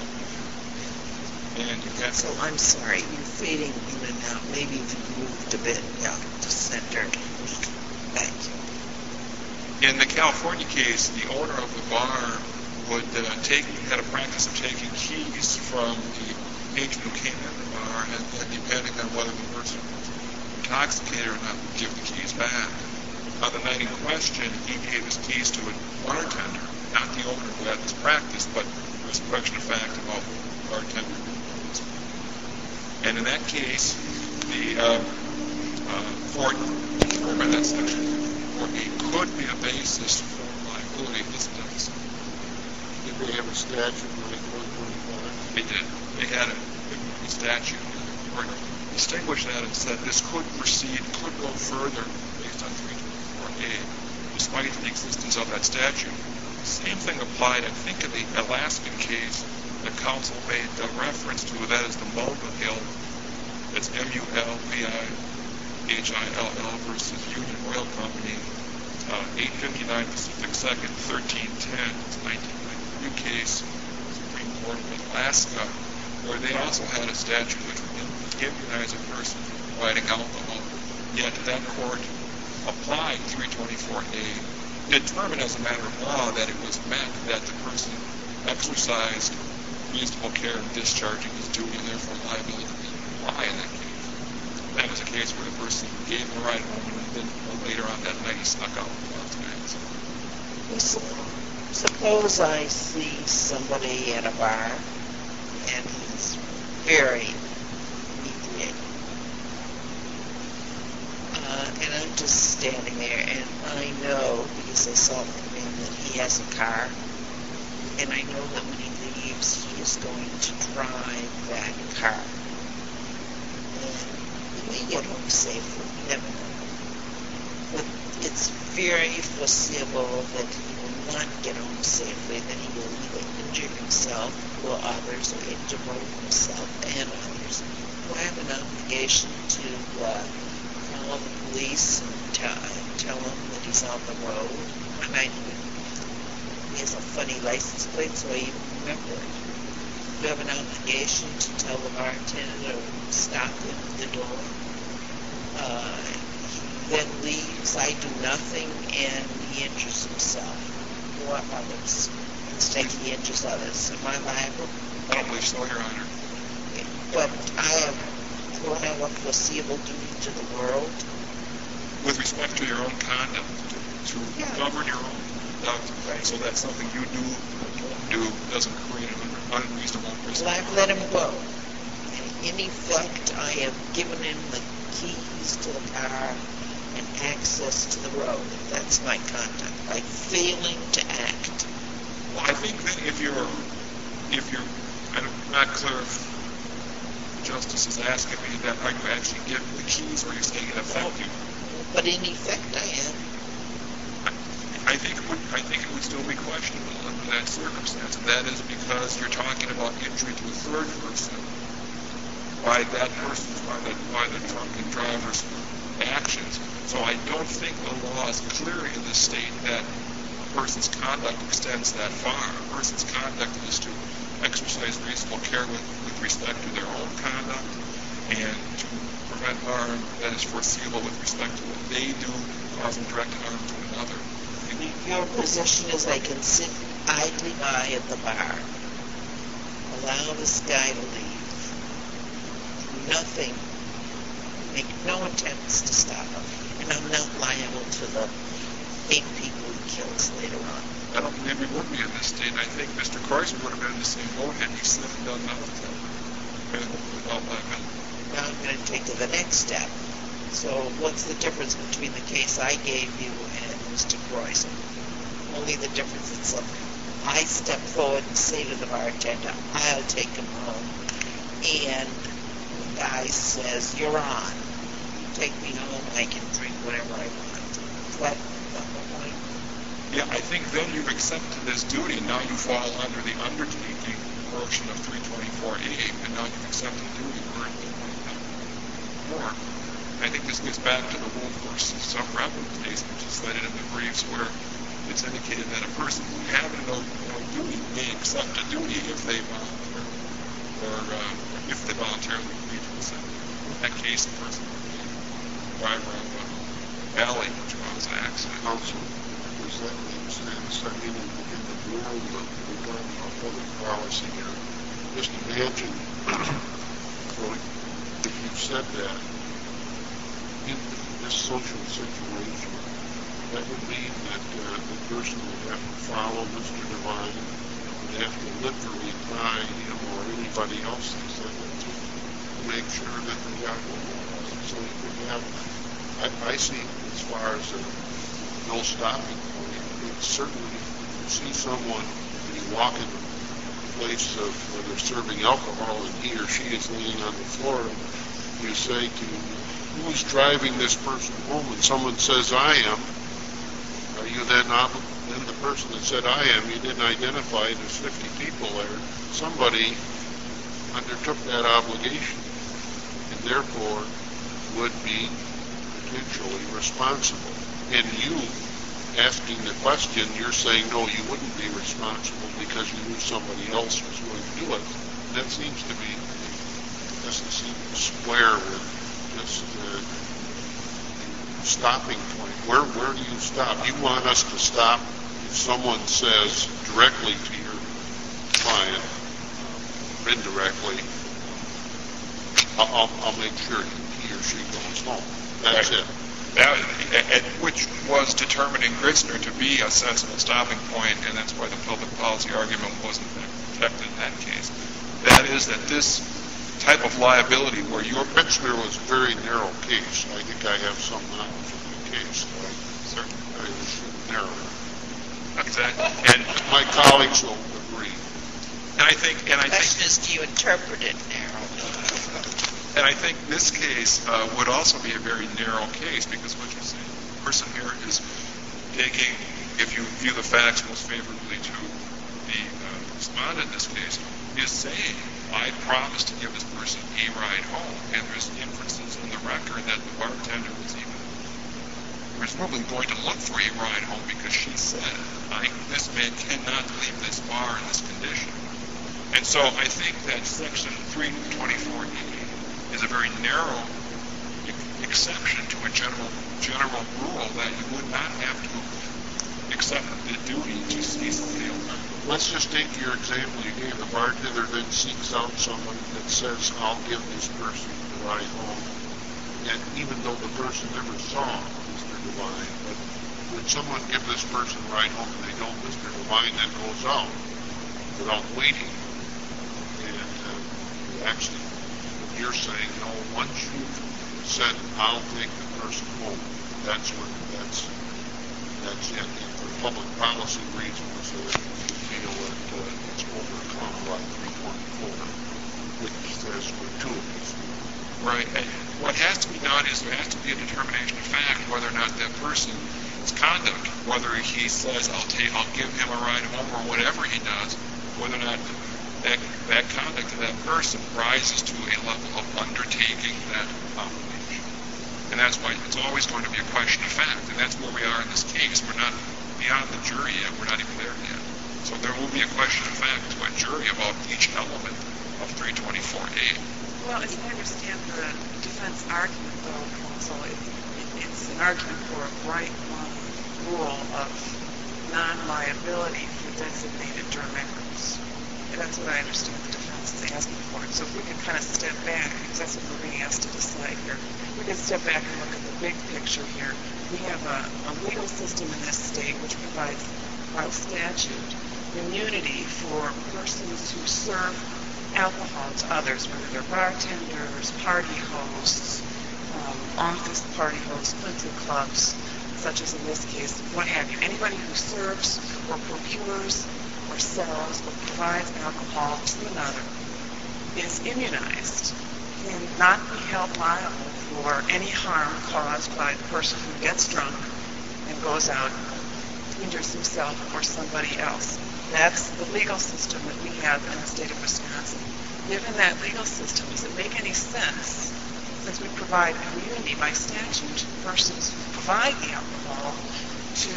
And you got So I'm sorry, you're fading in and out. Maybe if you moved a bit, to center. Thank you. In the California case, the owner of the bar would had a practice of taking keys from the patron who came in the bar, and then depending on whether the person was intoxicated or not, would give the keys back. On the night in question, he gave his keys to a bartender, not the owner who had this practice, but it was a question of fact about the bartender. And in that case, the court determined that Section 324 could be a basis for liability. This does. Did they have a statute like 125? They did. They had a statute. distinguished that and said this could proceed, could go further based on 324A, despite the existence of that statute. The same thing applied, I think, in the Alaskan case that counsel made reference to. That is the Mulvihill. It's Mulvihill versus Union Oil Company, 859 Pacific 2nd, 1310. It's a 1993 case, Supreme Court of Alaska, where they also had a statute which would immunize a person from providing alcohol, yet that court applied 324A, determined as a matter of law that it was meant that the person exercised reasonable care in discharging his duty, and therefore liability didn't apply in that case. That was a case where the person gave him a ride home, and then later on that night he snuck out with lots of bags. Suppose I see somebody at a bar, and he's very inebriated. And I'm just standing there, and I know, because I saw him come in, that he has a car, and I know that when he leaves, he is going to drive that car. And he may get home safely, you never know. But it's very foreseeable that he will not get home safely, that he will either injure himself or others, or injure both himself and others. Do I have an obligation to call the police and tell him that he's on the road? I might even, he has a funny license plate, so I even remember it. Do you have an obligation to tell the bartender to stop him at the door? He then leaves, I do nothing, and he injures himself or others. Instead, he injures others. Am I liable? I don't believe so, Your Honor. But do I have a foreseeable duty to the world? With respect to your own conduct, to govern your own conduct, so that something you do or don't do doesn't create an unreasonable risk. Well, I've let him go. In effect, I have given him the keys to the car and access to the road. That's my conduct. By failing to act. Well, I think that if you're, I'm not clear if Justice is asking me that, are you actually giving the keys, or are you saying in effect you? But in effect, I am. I think it would still be questionable under that circumstance, and that is because you're talking about injury to a third person by that person's, by the drunken driver's actions. So I don't think the law is clear in this state that a person's conduct extends that far. A person's conduct is to exercise reasonable care with respect to their own conduct and to prevent harm that is foreseeable with respect to what they do, causing direct harm to another. Your position is I can sit idly by at the bar, allow this guy to leave, do nothing, make no attempts to stop him, and I'm not liable to the 8 people he kills later on. I don't believe he would be in this state. I think Mr. Kreuzer would have been in the same boat had he said and done nothing without liability. Now I'm going to take to the next step. So what's the difference between the case I gave you and Mr. Kreuzer? Only the difference is I step forward and say to the bartender, I'll take him home. And the guy says, you're on. You take me home, I can drink whatever I want. Is that the point? Yeah, I think then you've accepted this duty, and now you fall under the undertaking portion of 324A, and now you've accepted the duty for more. I think this gets back to the Wolf versus Sufrappen case, which is cited in the briefs, where it's indicated that a person who having no duty may accept a duty if they voluntarily agree to consent. In that case, the person would be a driver of an alley which caused an accident. Also, does that make sense? I mean, in the world of public policy here, just imagine if you said that in this social situation, that would mean that the person would have to follow Mr. Devine, would have to literally tie him or anybody else they said to make sure that they got home. So you could have, I see as far as no stopping point, it's certainly if you see someone and you walk in a place where they're serving alcohol and he or she is laying on the floor, you say to who's driving this person home, and someone says, I am, are you then the person that said I am, you didn't identify there's 50 people there. Somebody undertook that obligation and therefore would be potentially responsible. And you, asking the question, you're saying, no, you wouldn't be responsible because you knew somebody else was going to do it. That seems to be, doesn't seem to square with just the stopping point. Where do you stop? You want us to stop if someone says directly to your client, or indirectly, I'll make sure he or she goes home. That's it. Which was determining Gritzner to be a sensible stopping point, and that's why the public policy argument wasn't protected in that case. That is that this type of liability where your Gritzner was a very narrow case. I think I have some knowledge of the case. It was narrow. Exactly. And my colleagues will agree. And I think the question is, do you interpret it narrowly? And I think this case would also be a very narrow case because what you're saying, the person here is taking, if you view the facts most favorably to the respondent in this case, is saying, I promised to give this person a ride home, and there's inferences in the record that the bartender was even presumably going to look for a ride home because she said, this man cannot leave this bar in this condition. And so I think that Section 324E is a very narrow exception to a general rule that you would not have to accept the duty to cease sale. Let's just take your example you gave. The bartender then seeks out someone that says, I'll give this person a ride home. And even though the person never saw Mr. Devine, but would someone give this person a ride home and they don't, Mr. Devine then goes out without waiting. And actually, you're saying, no, once you've said, I'll take the person home, that's it. And for public policy reasons, you feel that it's overcome by 324, which says gratuitous. Right. And what has to be done is there has to be a determination of fact whether or not that person's conduct, whether he says, I'll give him a ride home or whatever he does, whether or not that conduct of that person rises to a level of undertaking that obligation. And that's why it's always going to be a question of fact. And that's where we are in this case. We're not beyond the jury yet. We're not even there yet. So there will be a question of fact to a jury about each element of 324A. Well, as I understand the defense argument, though, counsel, it's an argument for a bright-line rule of non-liability for designated drivers. And that's what I understand the defense is asking for. So if we can kind of step back, because that's what we're being asked to decide here, we can step back and look at the big picture here. We have a legal system in this state which provides, by statute, immunity for persons who serve alcohol to others, whether they're bartenders, party hosts, office party hosts, country clubs, such as in this case, what have you. Anybody who serves or procures or sells or provides alcohol to another is immunized and not be held liable for any harm caused by the person who gets drunk and goes out, injures himself or somebody else. That's the legal system that we have in the state of Wisconsin. Given that legal system, does it make any sense, since we provide immunity by statute to persons who provide the alcohol, to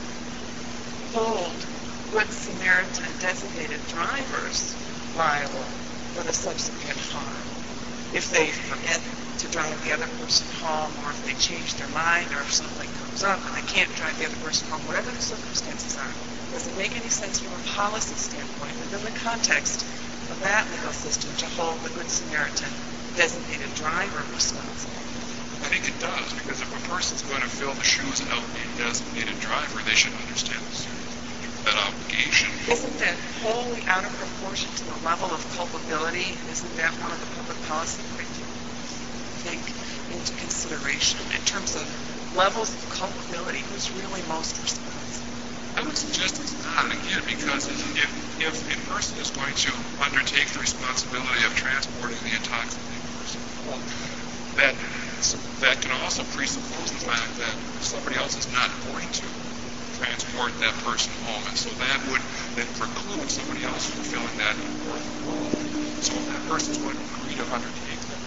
hold Good Samaritan designated drivers liable for the subsequent harm? If they forget to drive the other person home, or if they change their mind, or if something comes up and they can't drive the other person home, whatever the circumstances are, does it make any sense from a policy standpoint within the context of that legal system to hold the Good Samaritan designated driver responsible? I think it does, because if a person's going to fill the shoes of a designated driver, they should understand the seriousness of that obligation. Isn't that wholly out of proportion to the level of culpability? Isn't that one of the public policy points to take into consideration in terms of levels of culpability? Who's really most responsible? I would suggest it's not, again, because if a person is going to undertake the responsibility of transporting the intoxicated person home, that can also presuppose the fact that somebody else is not going to transport that person home, and so that would then preclude somebody else from fulfilling that important role. So if that person is going to agree to undertake that,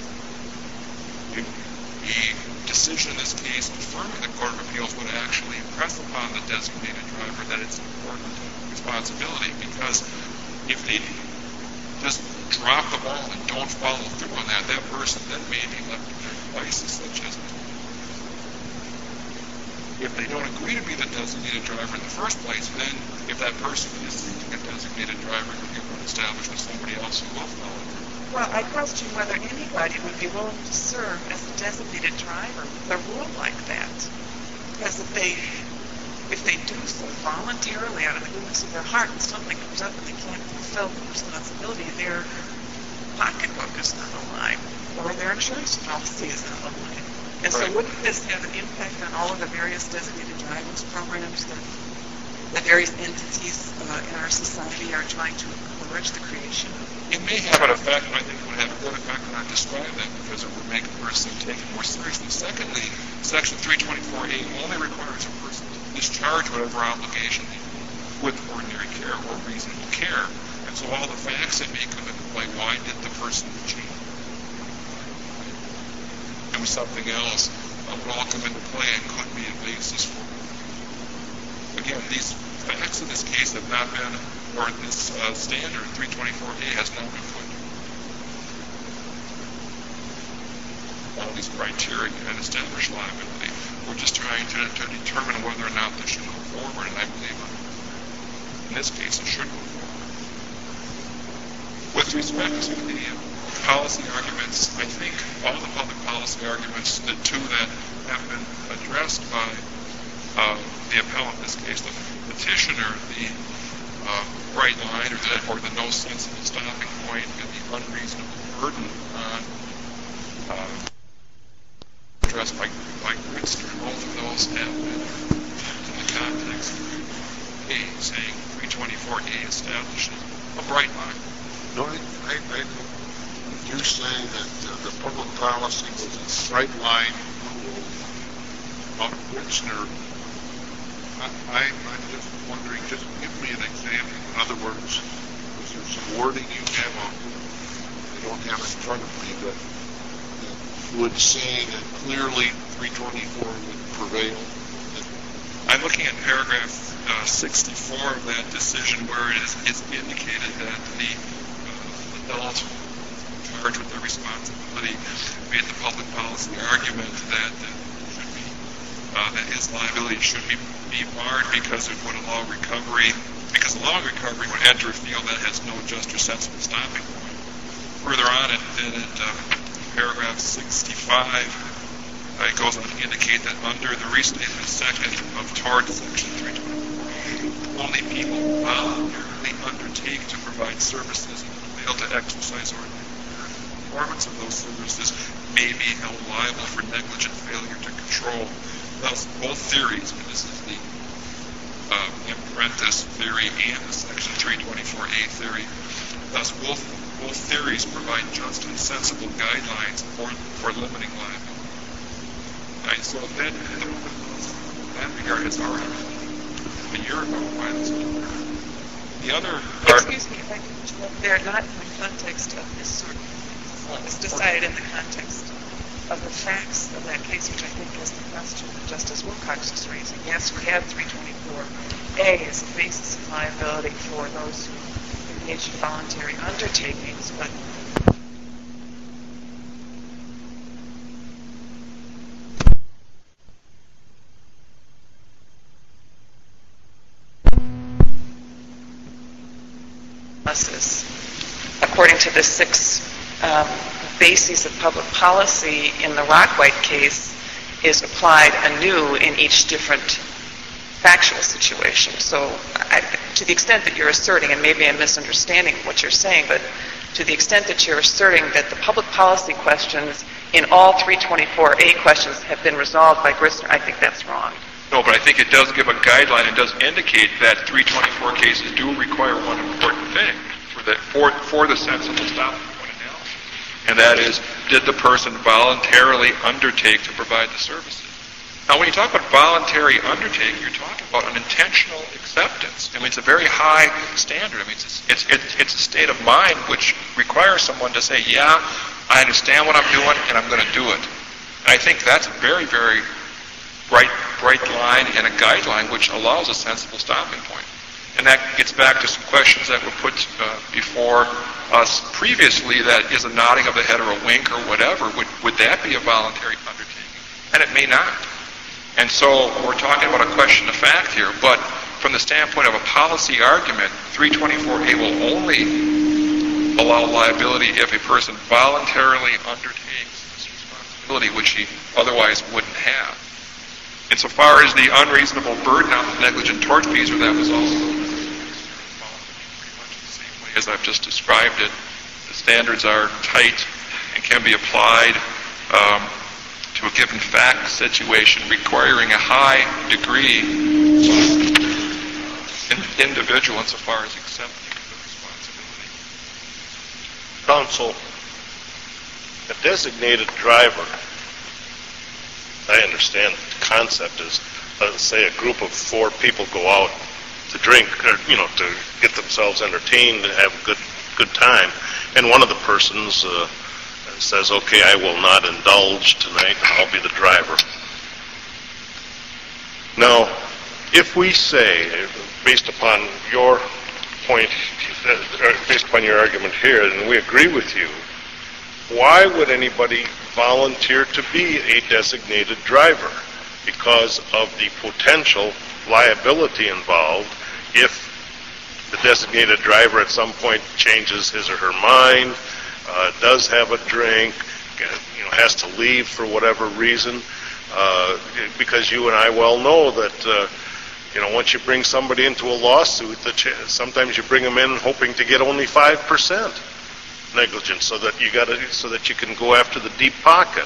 the decision in this case affirming the Court of Appeals would actually impress upon the designated driver that it's an important responsibility, because if they just drop the ball and don't follow through on that, that person then may be left with their devices, such as if they don't agree to be the designated driver in the first place, then if that person is seeking a designated driver, you would establish with somebody else who will follow through. Well, I question whether anybody would be willing to serve as a designated driver with a rule like that. Because if they do so voluntarily out of the goodness of their heart and something comes up and they can't fulfill the responsibility, their pocketbook is not alive, or their insurance policy is not alive. And so wouldn't this have an impact on all of the various designated drivers programs that the various entities in our society are trying to encourage the creation of? It may have an effect, and I think it would have a good effect when I describe that, because it would make a person take it more seriously. Secondly, Section 324A only requires a person to discharge whatever obligation with ordinary care or reasonable care. And so all the facts that may come into play, why did the person cheat? Do something else, would all come into play and could be a basis for it. Again, these facts in this case have not been, or this standard, 324A, has not been put all these criteria and established liability. We're just trying to determine whether or not this should go forward, and I believe in this case it should go forward. With respect to the policy arguments, I think all the public policy arguments, the two that have been addressed by the appellant in this case, the petitioner, the bright line or the no sensible stopping point, and the unreasonable burden on addressed by Gritster, both of those have been in the context of saying 324A establishes a bright line. No, you're saying that the public policy was a bright line rule of Gritster. I'm just wondering, just give me an example. In other words, is there some wording you have on, I don't have it in front of me, that would say that clearly 324 would prevail? I'm looking at paragraph 64 of that decision, where it is indicated that the adult charged with the responsibility made the public policy argument that that his liability should be barred because it would allow recovery, because allowing recovery would enter a field that has no just or sensible stopping point. Further on, in paragraph 65, it goes on to indicate that under the restatement second of tort section 324, only people who voluntarily undertake to provide services and fail to exercise ordinary performance of those services may be held liable for negligent failure to control. Thus, both theories, and this is the Apprentice theory and the Section 324A theory, thus both theories provide just and sensible guidelines for limiting liability. Right, so then, in that regard, it's already a year ago by this court. The other part... Excuse me, if I can interrupt there, not in the context of this sort of thing. It's decided in the context of the facts of that case, which I think is the question that Justice Wilcox is raising. Yes, we have 324A as a basis of liability for those who engage in voluntary undertakings, but according to the six bases of public policy in the Rockwhite case, is applied anew in each different factual situation. So to the extent that you're asserting, and maybe I'm misunderstanding what you're saying, but to the extent that you're asserting that the public policy questions in all 324A questions have been resolved by Gritster, I think that's wrong. No, but I think it does give a guideline. It does indicate that 324 cases do require one important thing for the sensible stopping point analysis. and that is, did the person voluntarily undertake to provide the services? Now, when you talk about voluntary undertaking, you're talking about an intentional acceptance. I mean, it's a very high standard. I mean, it's a state of mind which requires someone to say, yeah, I understand what I'm doing, and I'm going to do it. And I think that's a very, very bright line and a guideline which allows a sensible stopping point. And that gets back to some questions that were put before us previously, that is a nodding of the head or a wink or whatever. Would that be a voluntary undertaking? And it may not. And so we're talking about a question of fact here, but from the standpoint of a policy argument, 324A will only allow liability if a person voluntarily undertakes this responsibility, which he otherwise wouldn't have. Insofar as the unreasonable burden on the negligent tortfeasor, that was also pretty much the same way as I've just described it. The standards are tight and can be applied to a given fact situation, requiring a high degree of individual insofar as accepting the responsibility. Counsel, a designated driver, I understand the concept is, let's say a group of 4 people go out to drink, or, to get themselves entertained and have a good time, and one of the persons says, okay, I will not indulge tonight, I'll be the driver. Now, if we say, based upon your point, based upon your argument here, and we agree with you, why would anybody volunteer to be a designated driver? Because of the potential liability involved if the designated driver at some point changes his or her mind, does have a drink, has to leave for whatever reason, because you and I well know that once you bring somebody into a lawsuit, sometimes you bring them in hoping to get only 5% negligence, so that you can go after the deep pocket.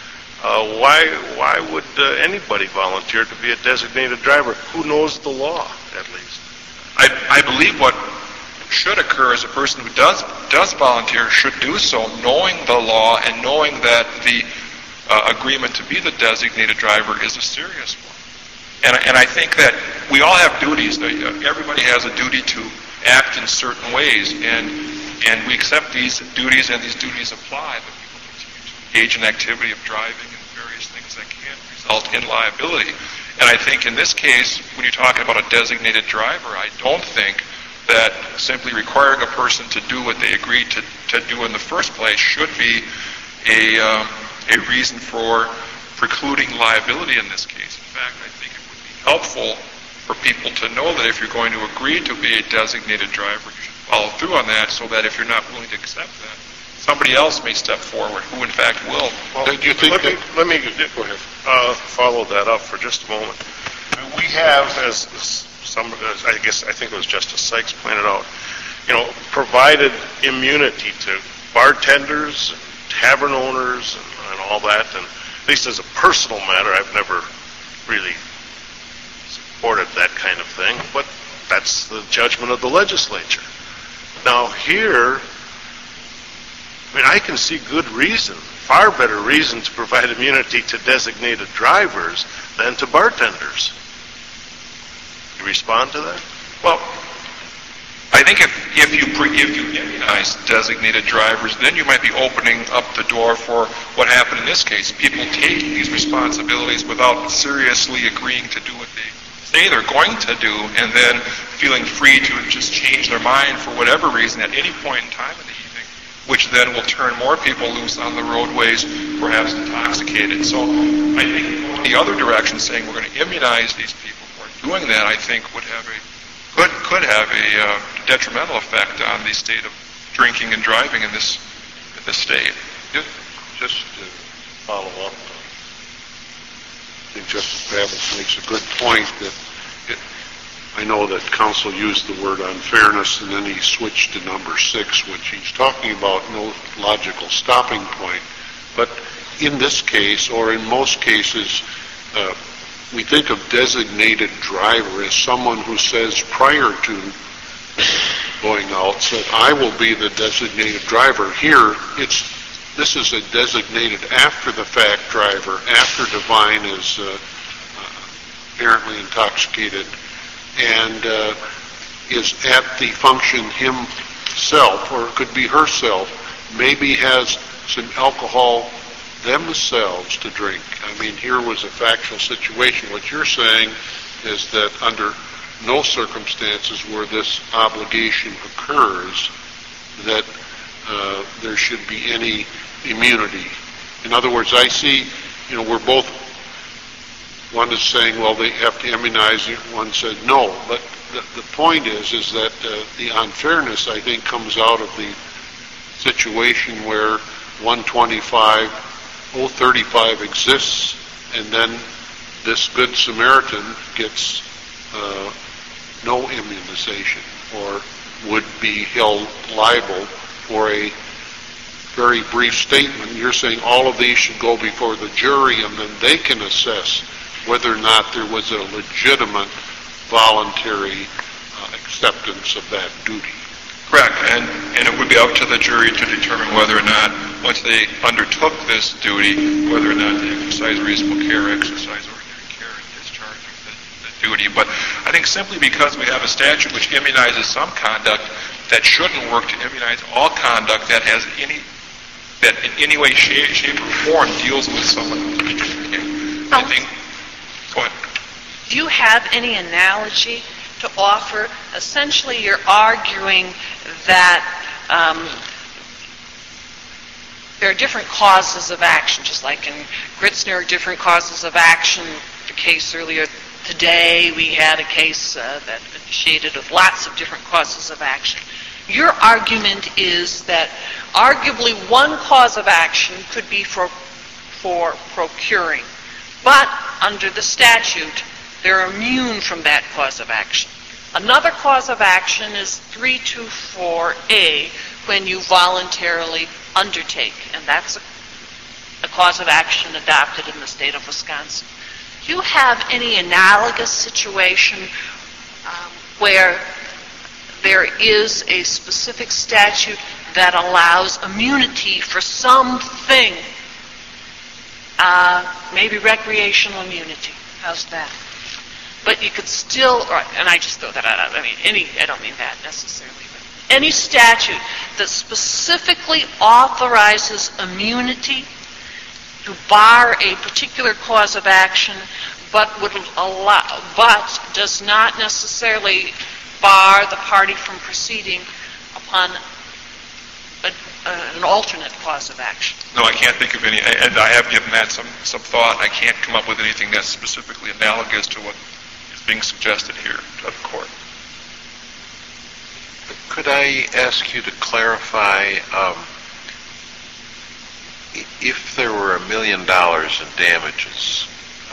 Why would anybody volunteer to be a designated driver? Who knows the law, at least? I believe what should occur is a person who does volunteer should do so knowing the law and knowing that the agreement to be the designated driver is a serious one. And I think that we all have duties. Everybody has a duty to act in certain ways, and we accept these duties, and these duties apply, but people continue to engage in activity of driving and various things that can result in liability. And I think in this case, when you're talking about a designated driver, I don't think that simply requiring a person to do what they agreed to do in the first place should be a reason for precluding liability in this case. In fact, I think it would be helpful for people to know that if you're going to agree to be a designated driver, you should follow through on that, so that if you're not willing to accept that, somebody else may step forward who in fact will. Well, do you think let me go ahead. Follow that up for just a moment. We have, as I think it was Justice Sykes pointed out, provided immunity to bartenders, tavern owners, and all that. And at least as a personal matter, I've never really supported that kind of thing. But that's the judgment of the legislature. Now here, I can see good reason, far better reason to provide immunity to designated drivers than to bartenders. You respond to that? Well, I think if you immunize designated drivers, then you might be opening up the door for what happened in this case. People taking these responsibilities without seriously agreeing to do what they say they're going to do, and then feeling free to just change their mind for whatever reason at any point in time in the evening, which then will turn more people loose on the roadways, perhaps intoxicated. So I think going the other direction, saying we're going to immunize these people for doing that, I think could have a detrimental effect on the state of drinking and driving in this state. Just to follow up, I think Justice Babbitt makes a good point that I know that counsel used the word unfairness, and then he switched to number 6, which he's talking about no logical stopping point. But in this case, or in most cases, we think of designated driver as someone who says prior to going out, said, I will be the designated driver. Here, it's this is a designated after-the-fact driver, after Devine is apparently intoxicated, and is at the function himself, or it could be herself, maybe has some alcohol themselves to drink. I mean, here was a factual situation. What you're saying is that under no circumstances where this obligation occurs that there should be any immunity. In other words, I see, we're both, one is saying, well, they have to immunize you, one said no. But the point is that the unfairness, I think, comes out of the situation where 125.035 exists, and then this Good Samaritan gets no immunization, or would be held liable for a very brief statement. You're saying all of these should go before the jury, and then they can assess whether or not there was a legitimate voluntary acceptance of that duty. Correct, and it would be up to the jury to determine whether or not, once they undertook this duty, whether or not they exercise reasonable care, exercise ordinary care in discharging the duty. But I think simply because we have a statute which immunizes some conduct, that shouldn't work to immunize all conduct that has that in any way, shape, or form deals with someone who's injured. I think. Go ahead. Do you have any analogy to offer? Essentially, you're arguing that there are different causes of action, just like in Gritzner, different causes of action. The case earlier today, we had a case that initiated with lots of different causes of action. Your argument is that arguably one cause of action could be for procuring, but under the statute, they're immune from that cause of action. Another cause of action is 324A, when you voluntarily undertake, and that's a cause of action adopted in the state of Wisconsin. Do you have any analogous situation where there is a specific statute that allows immunity for something, maybe recreational immunity? How's that? But you could still, and I just throw that out. I don't mean that necessarily. But any statute that specifically authorizes immunity to bar a particular cause of action, but does not necessarily bar the party from proceeding upon an alternate cause of action. No, I can't think of any, and I have given that some thought. I can't come up with anything that's specifically analogous to what is being suggested here to the court. Could I ask you to clarify, if there were $1 million in damages,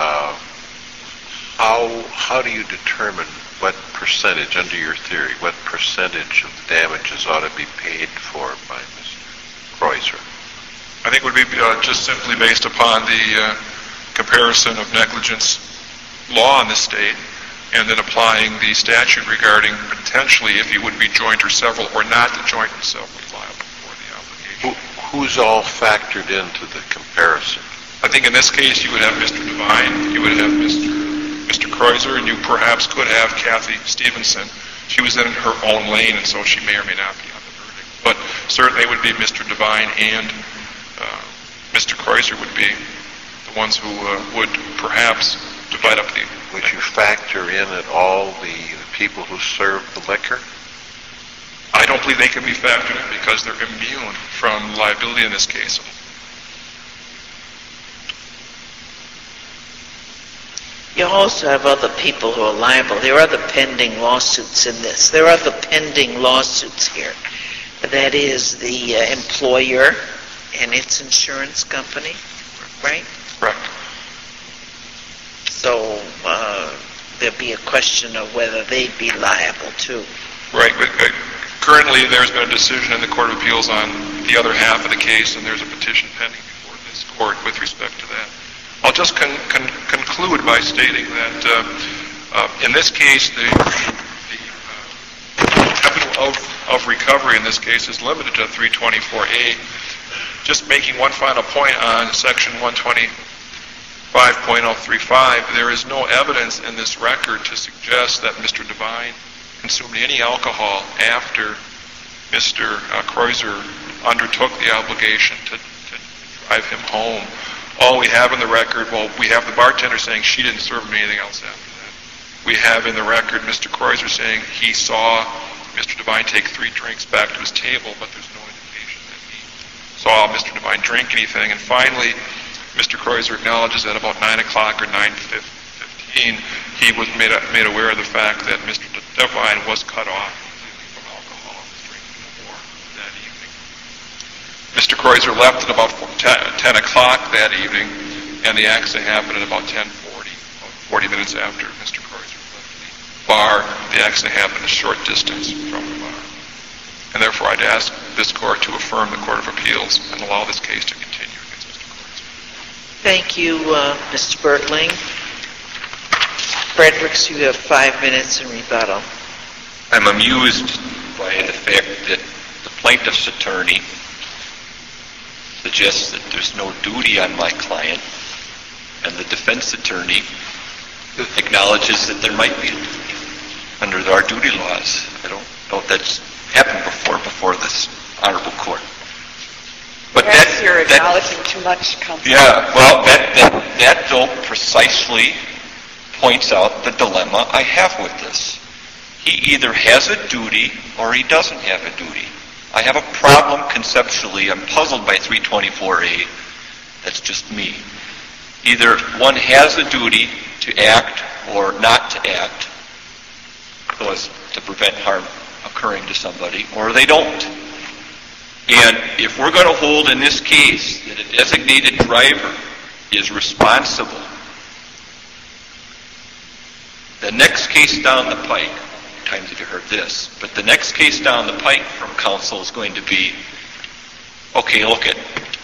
how do you determine what percentage, under your theory, what percentage of the damages ought to be paid for by Mr. Kreuzer? I think it would be just simply based upon the comparison of negligence law in the state, and then applying the statute regarding potentially if he would be joint or several, or not the joint and several liable for the obligation. Who's all factored into the comparison? I think in this case you would have Mr. Devine, you would have Mr. Kreuzer, and you perhaps could have Kathy Stevenson. She was in her own lane, and so she may or may not be on the verdict. But certainly it would be Mr. Devine and Mr. Kreuzer would be the ones who would perhaps divide up the... Would you factor in at all the people who serve the liquor? I don't believe they can be factored in because they're immune from liability in this case. You also have other people who are liable. There are other pending lawsuits in this. There are other pending lawsuits here. That is the employer and its insurance company, right? Correct. So there'd be a question of whether they'd be liable too. Right. Currently, there's been a decision in the Court of Appeals on the other half of the case, and there's a petition pending before this court with respect to that. I'll just conclude by stating that in this case, the capital of recovery in this case is limited to 324A. just making one final point on Section 125.035, there is no evidence in this record to suggest that Mr. Devine consumed any alcohol after Mr. Kreuzer undertook the obligation to drive him home. All we have in the record, well, we have the bartender saying she didn't serve him anything else after that. We have in the record Mr. Kreuzer saying he saw Mr. Devine take 3 drinks back to his table, but there's no indication that he saw Mr. Devine drink anything. And finally, Mr. Kreuzer acknowledges that about 9 o'clock or 9:15, he was made aware of the fact that Mr. Devine was cut off from alcohol and was drinking more that evening. Mr. Kreuzer left at about 10 o'clock that evening, and the accident happened at about 10:40, 40 minutes after Mr. Kreuzer left the bar. The accident happened a short distance from the bar. And therefore, I'd ask this court to affirm the Court of Appeals and allow this case to continue against Mr. Kreuzer. Thank you, Mr. Bertling. Fredericks, you have 5 minutes in rebuttal. I'm amused by the fact that the plaintiff's attorney suggests that there's no duty on my client, and the defense attorney acknowledges that there might be a duty under our duty laws. I don't know if that's happened before this honorable court. But yes, you're acknowledging too much, counsel. Yeah, well, that though precisely points out the dilemma I have with this. He either has a duty or he doesn't have a duty. I have a problem conceptually. I'm puzzled by 324A. That's just me. Either one has a duty to act or not to act so as to prevent harm occurring to somebody, or they don't. And if we're going to hold in this case that a designated driver is responsible, the next case down the pike, times have you heard this, but the next case down the pike from counsel is going to be, okay, look it.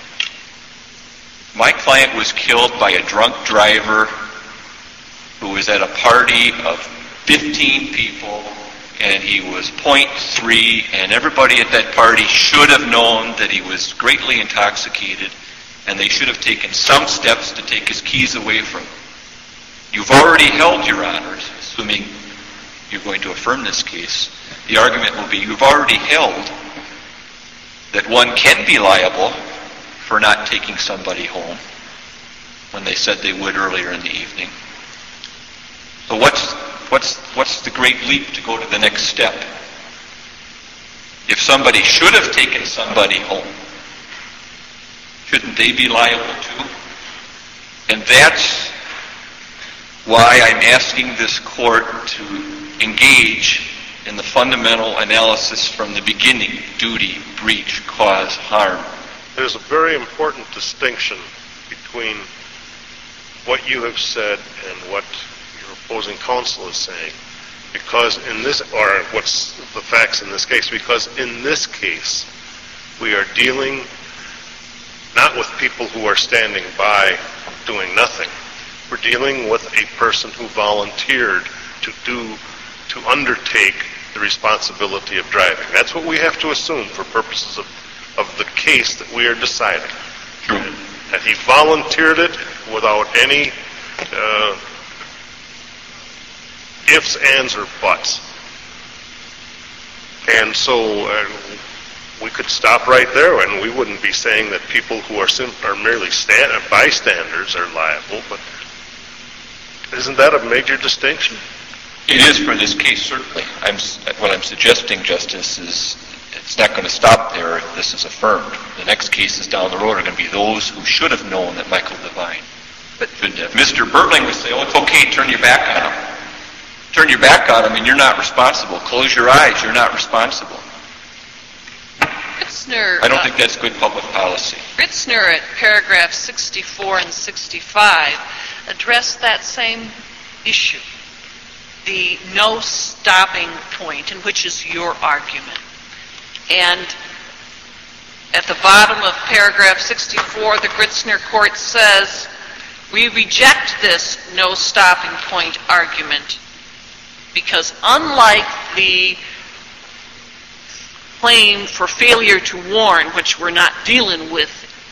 My client was killed by a drunk driver who was at a party of 15 people, and he was 0.3, and everybody at that party should have known that he was greatly intoxicated, and they should have taken some steps to take his keys away from him. You've already held, Your Honors, assuming you're going to affirm this case, the argument will be you've already held that one can be liable for not taking somebody home when they said they would earlier in the evening. So what's the great leap to go to the next step? If somebody should have taken somebody home, shouldn't they be liable too? And that's why I'm asking this court to engage in the fundamental analysis from the beginning: duty, breach, cause, harm. There's a very important distinction between what you have said and what your opposing counsel is saying, because in this, or what's the facts in this case, because in this case we are dealing not with people who are standing by doing nothing. We're dealing with a person who volunteered to undertake the responsibility of driving. That's what we have to assume for purposes of the case that we are deciding. True. And he volunteered it without any ifs, ands, or buts. And so we could stop right there, and we wouldn't be saying that people who are merely bystanders are liable, but isn't that a major distinction? It is for this case, certainly. What I'm suggesting, Justice, is it's not going to stop there if this is affirmed. The next cases down the road are going to be those who should have known that Michael Devine shouldn't have. Mr. Bertling would say, oh, it's okay, turn your back on him. Turn your back on him and you're not responsible. Close your eyes, you're not responsible. Ritzner, I don't think that's good public policy. Ritzner at paragraph 64 and 65 addressed that same issue, the no stopping point, and which is your argument. And at the bottom of paragraph 64, the Ritzner court says, we reject this no stopping point argument because unlike the claim for failure to warn, which we're not dealing with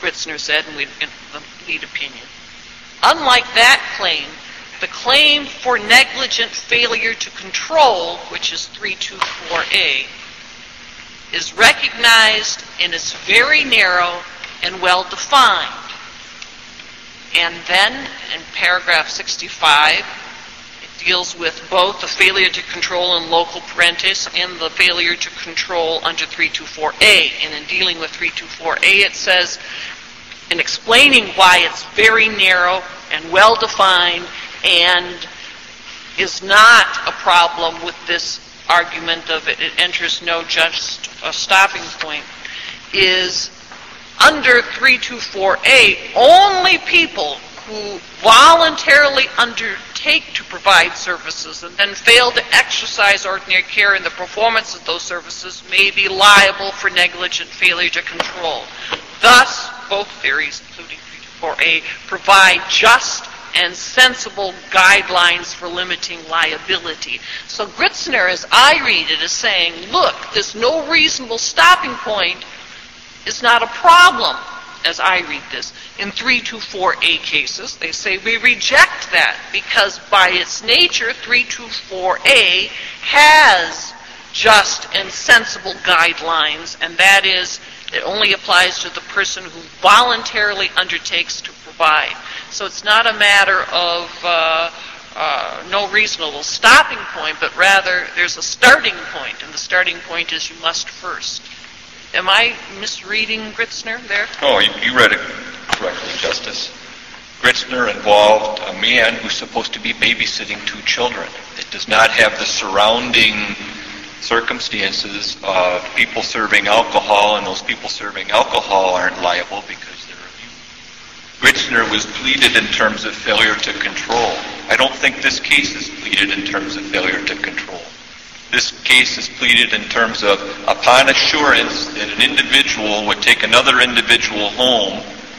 Gritzner said in the lead opinion. Unlike that claim, the claim for negligent failure to control, which is 324A, is recognized and is very narrow and well defined. And then in paragraph 65, it deals with both the failure to control in local parentis and the failure to control under 324A. And in dealing with 324A, it says, in explaining why it's very narrow and well defined and is not a problem with this argument of it enters no just a stopping point, is under 324A, only people who voluntarily undertake to provide services and then fail to exercise ordinary care in the performance of those services may be liable for negligent failure to control. Thus, both theories, including 324A, provide just and sensible guidelines for limiting liability. So Gritzner, as I read it, is saying, look, this no reasonable stopping point is not a problem, as I read this. In 324A cases, they say we reject that because by its nature, 324A has just and sensible guidelines, and that is, it only applies to the person who voluntarily undertakes to provide. So it's not a matter of no reasonable stopping point, but rather there's a starting point, and the starting point is you must first. Am I misreading Gritzner there? Oh, you read it correctly, Justice. Gritzner involved a man who's supposed to be babysitting two children. It does not have the surrounding circumstances of people serving alcohol, and those people serving alcohol aren't liable because they're abused. Gritzner was pleaded in terms of failure to control. I don't think this case is pleaded in terms of failure to control. This case is pleaded in terms of upon assurance that an individual would take another individual home,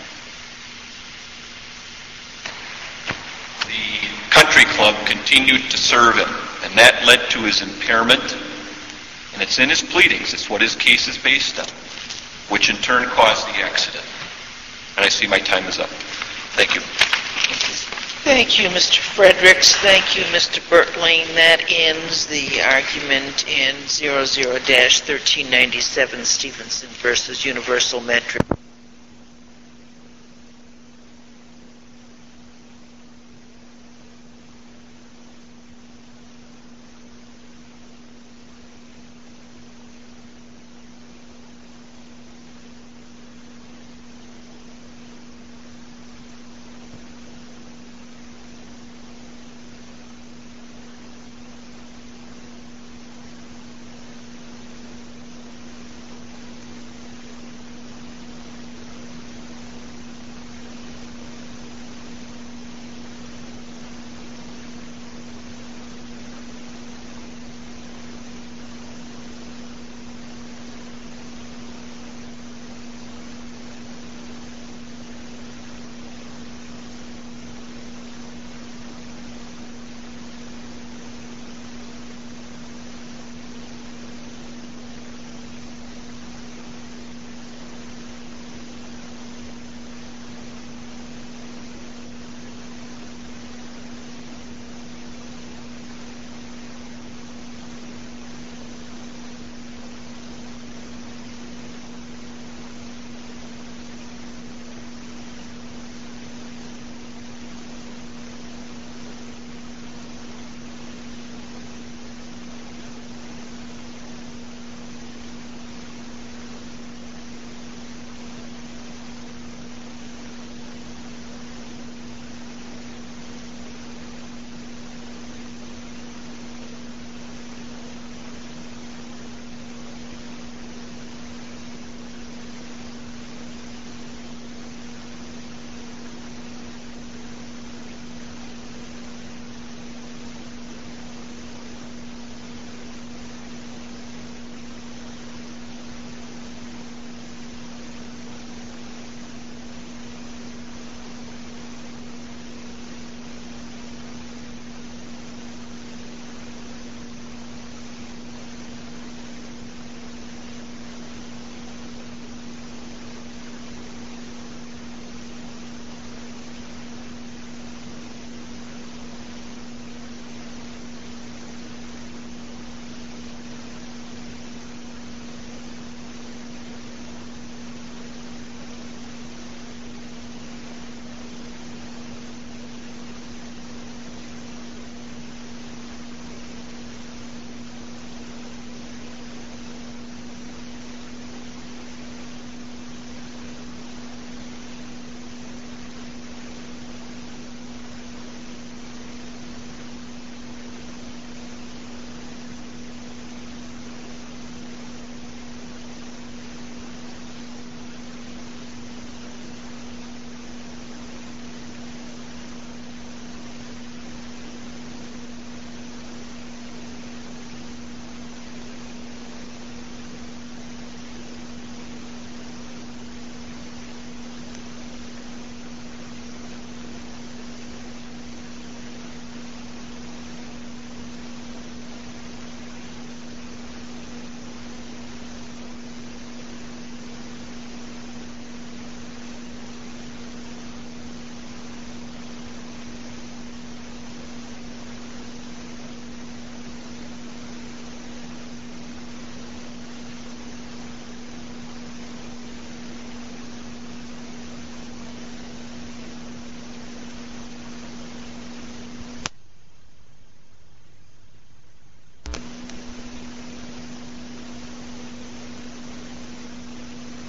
the country club continued to serve him, and that led to his impairment. And it's in his pleadings. It's what his case is based on, which in turn caused the accident. And I see my time is up. Thank you. Thank you, Mr. Fredericks. Thank you, Mr. Bertling. That ends the argument in 00-1397 Stevenson versus Universal Metric.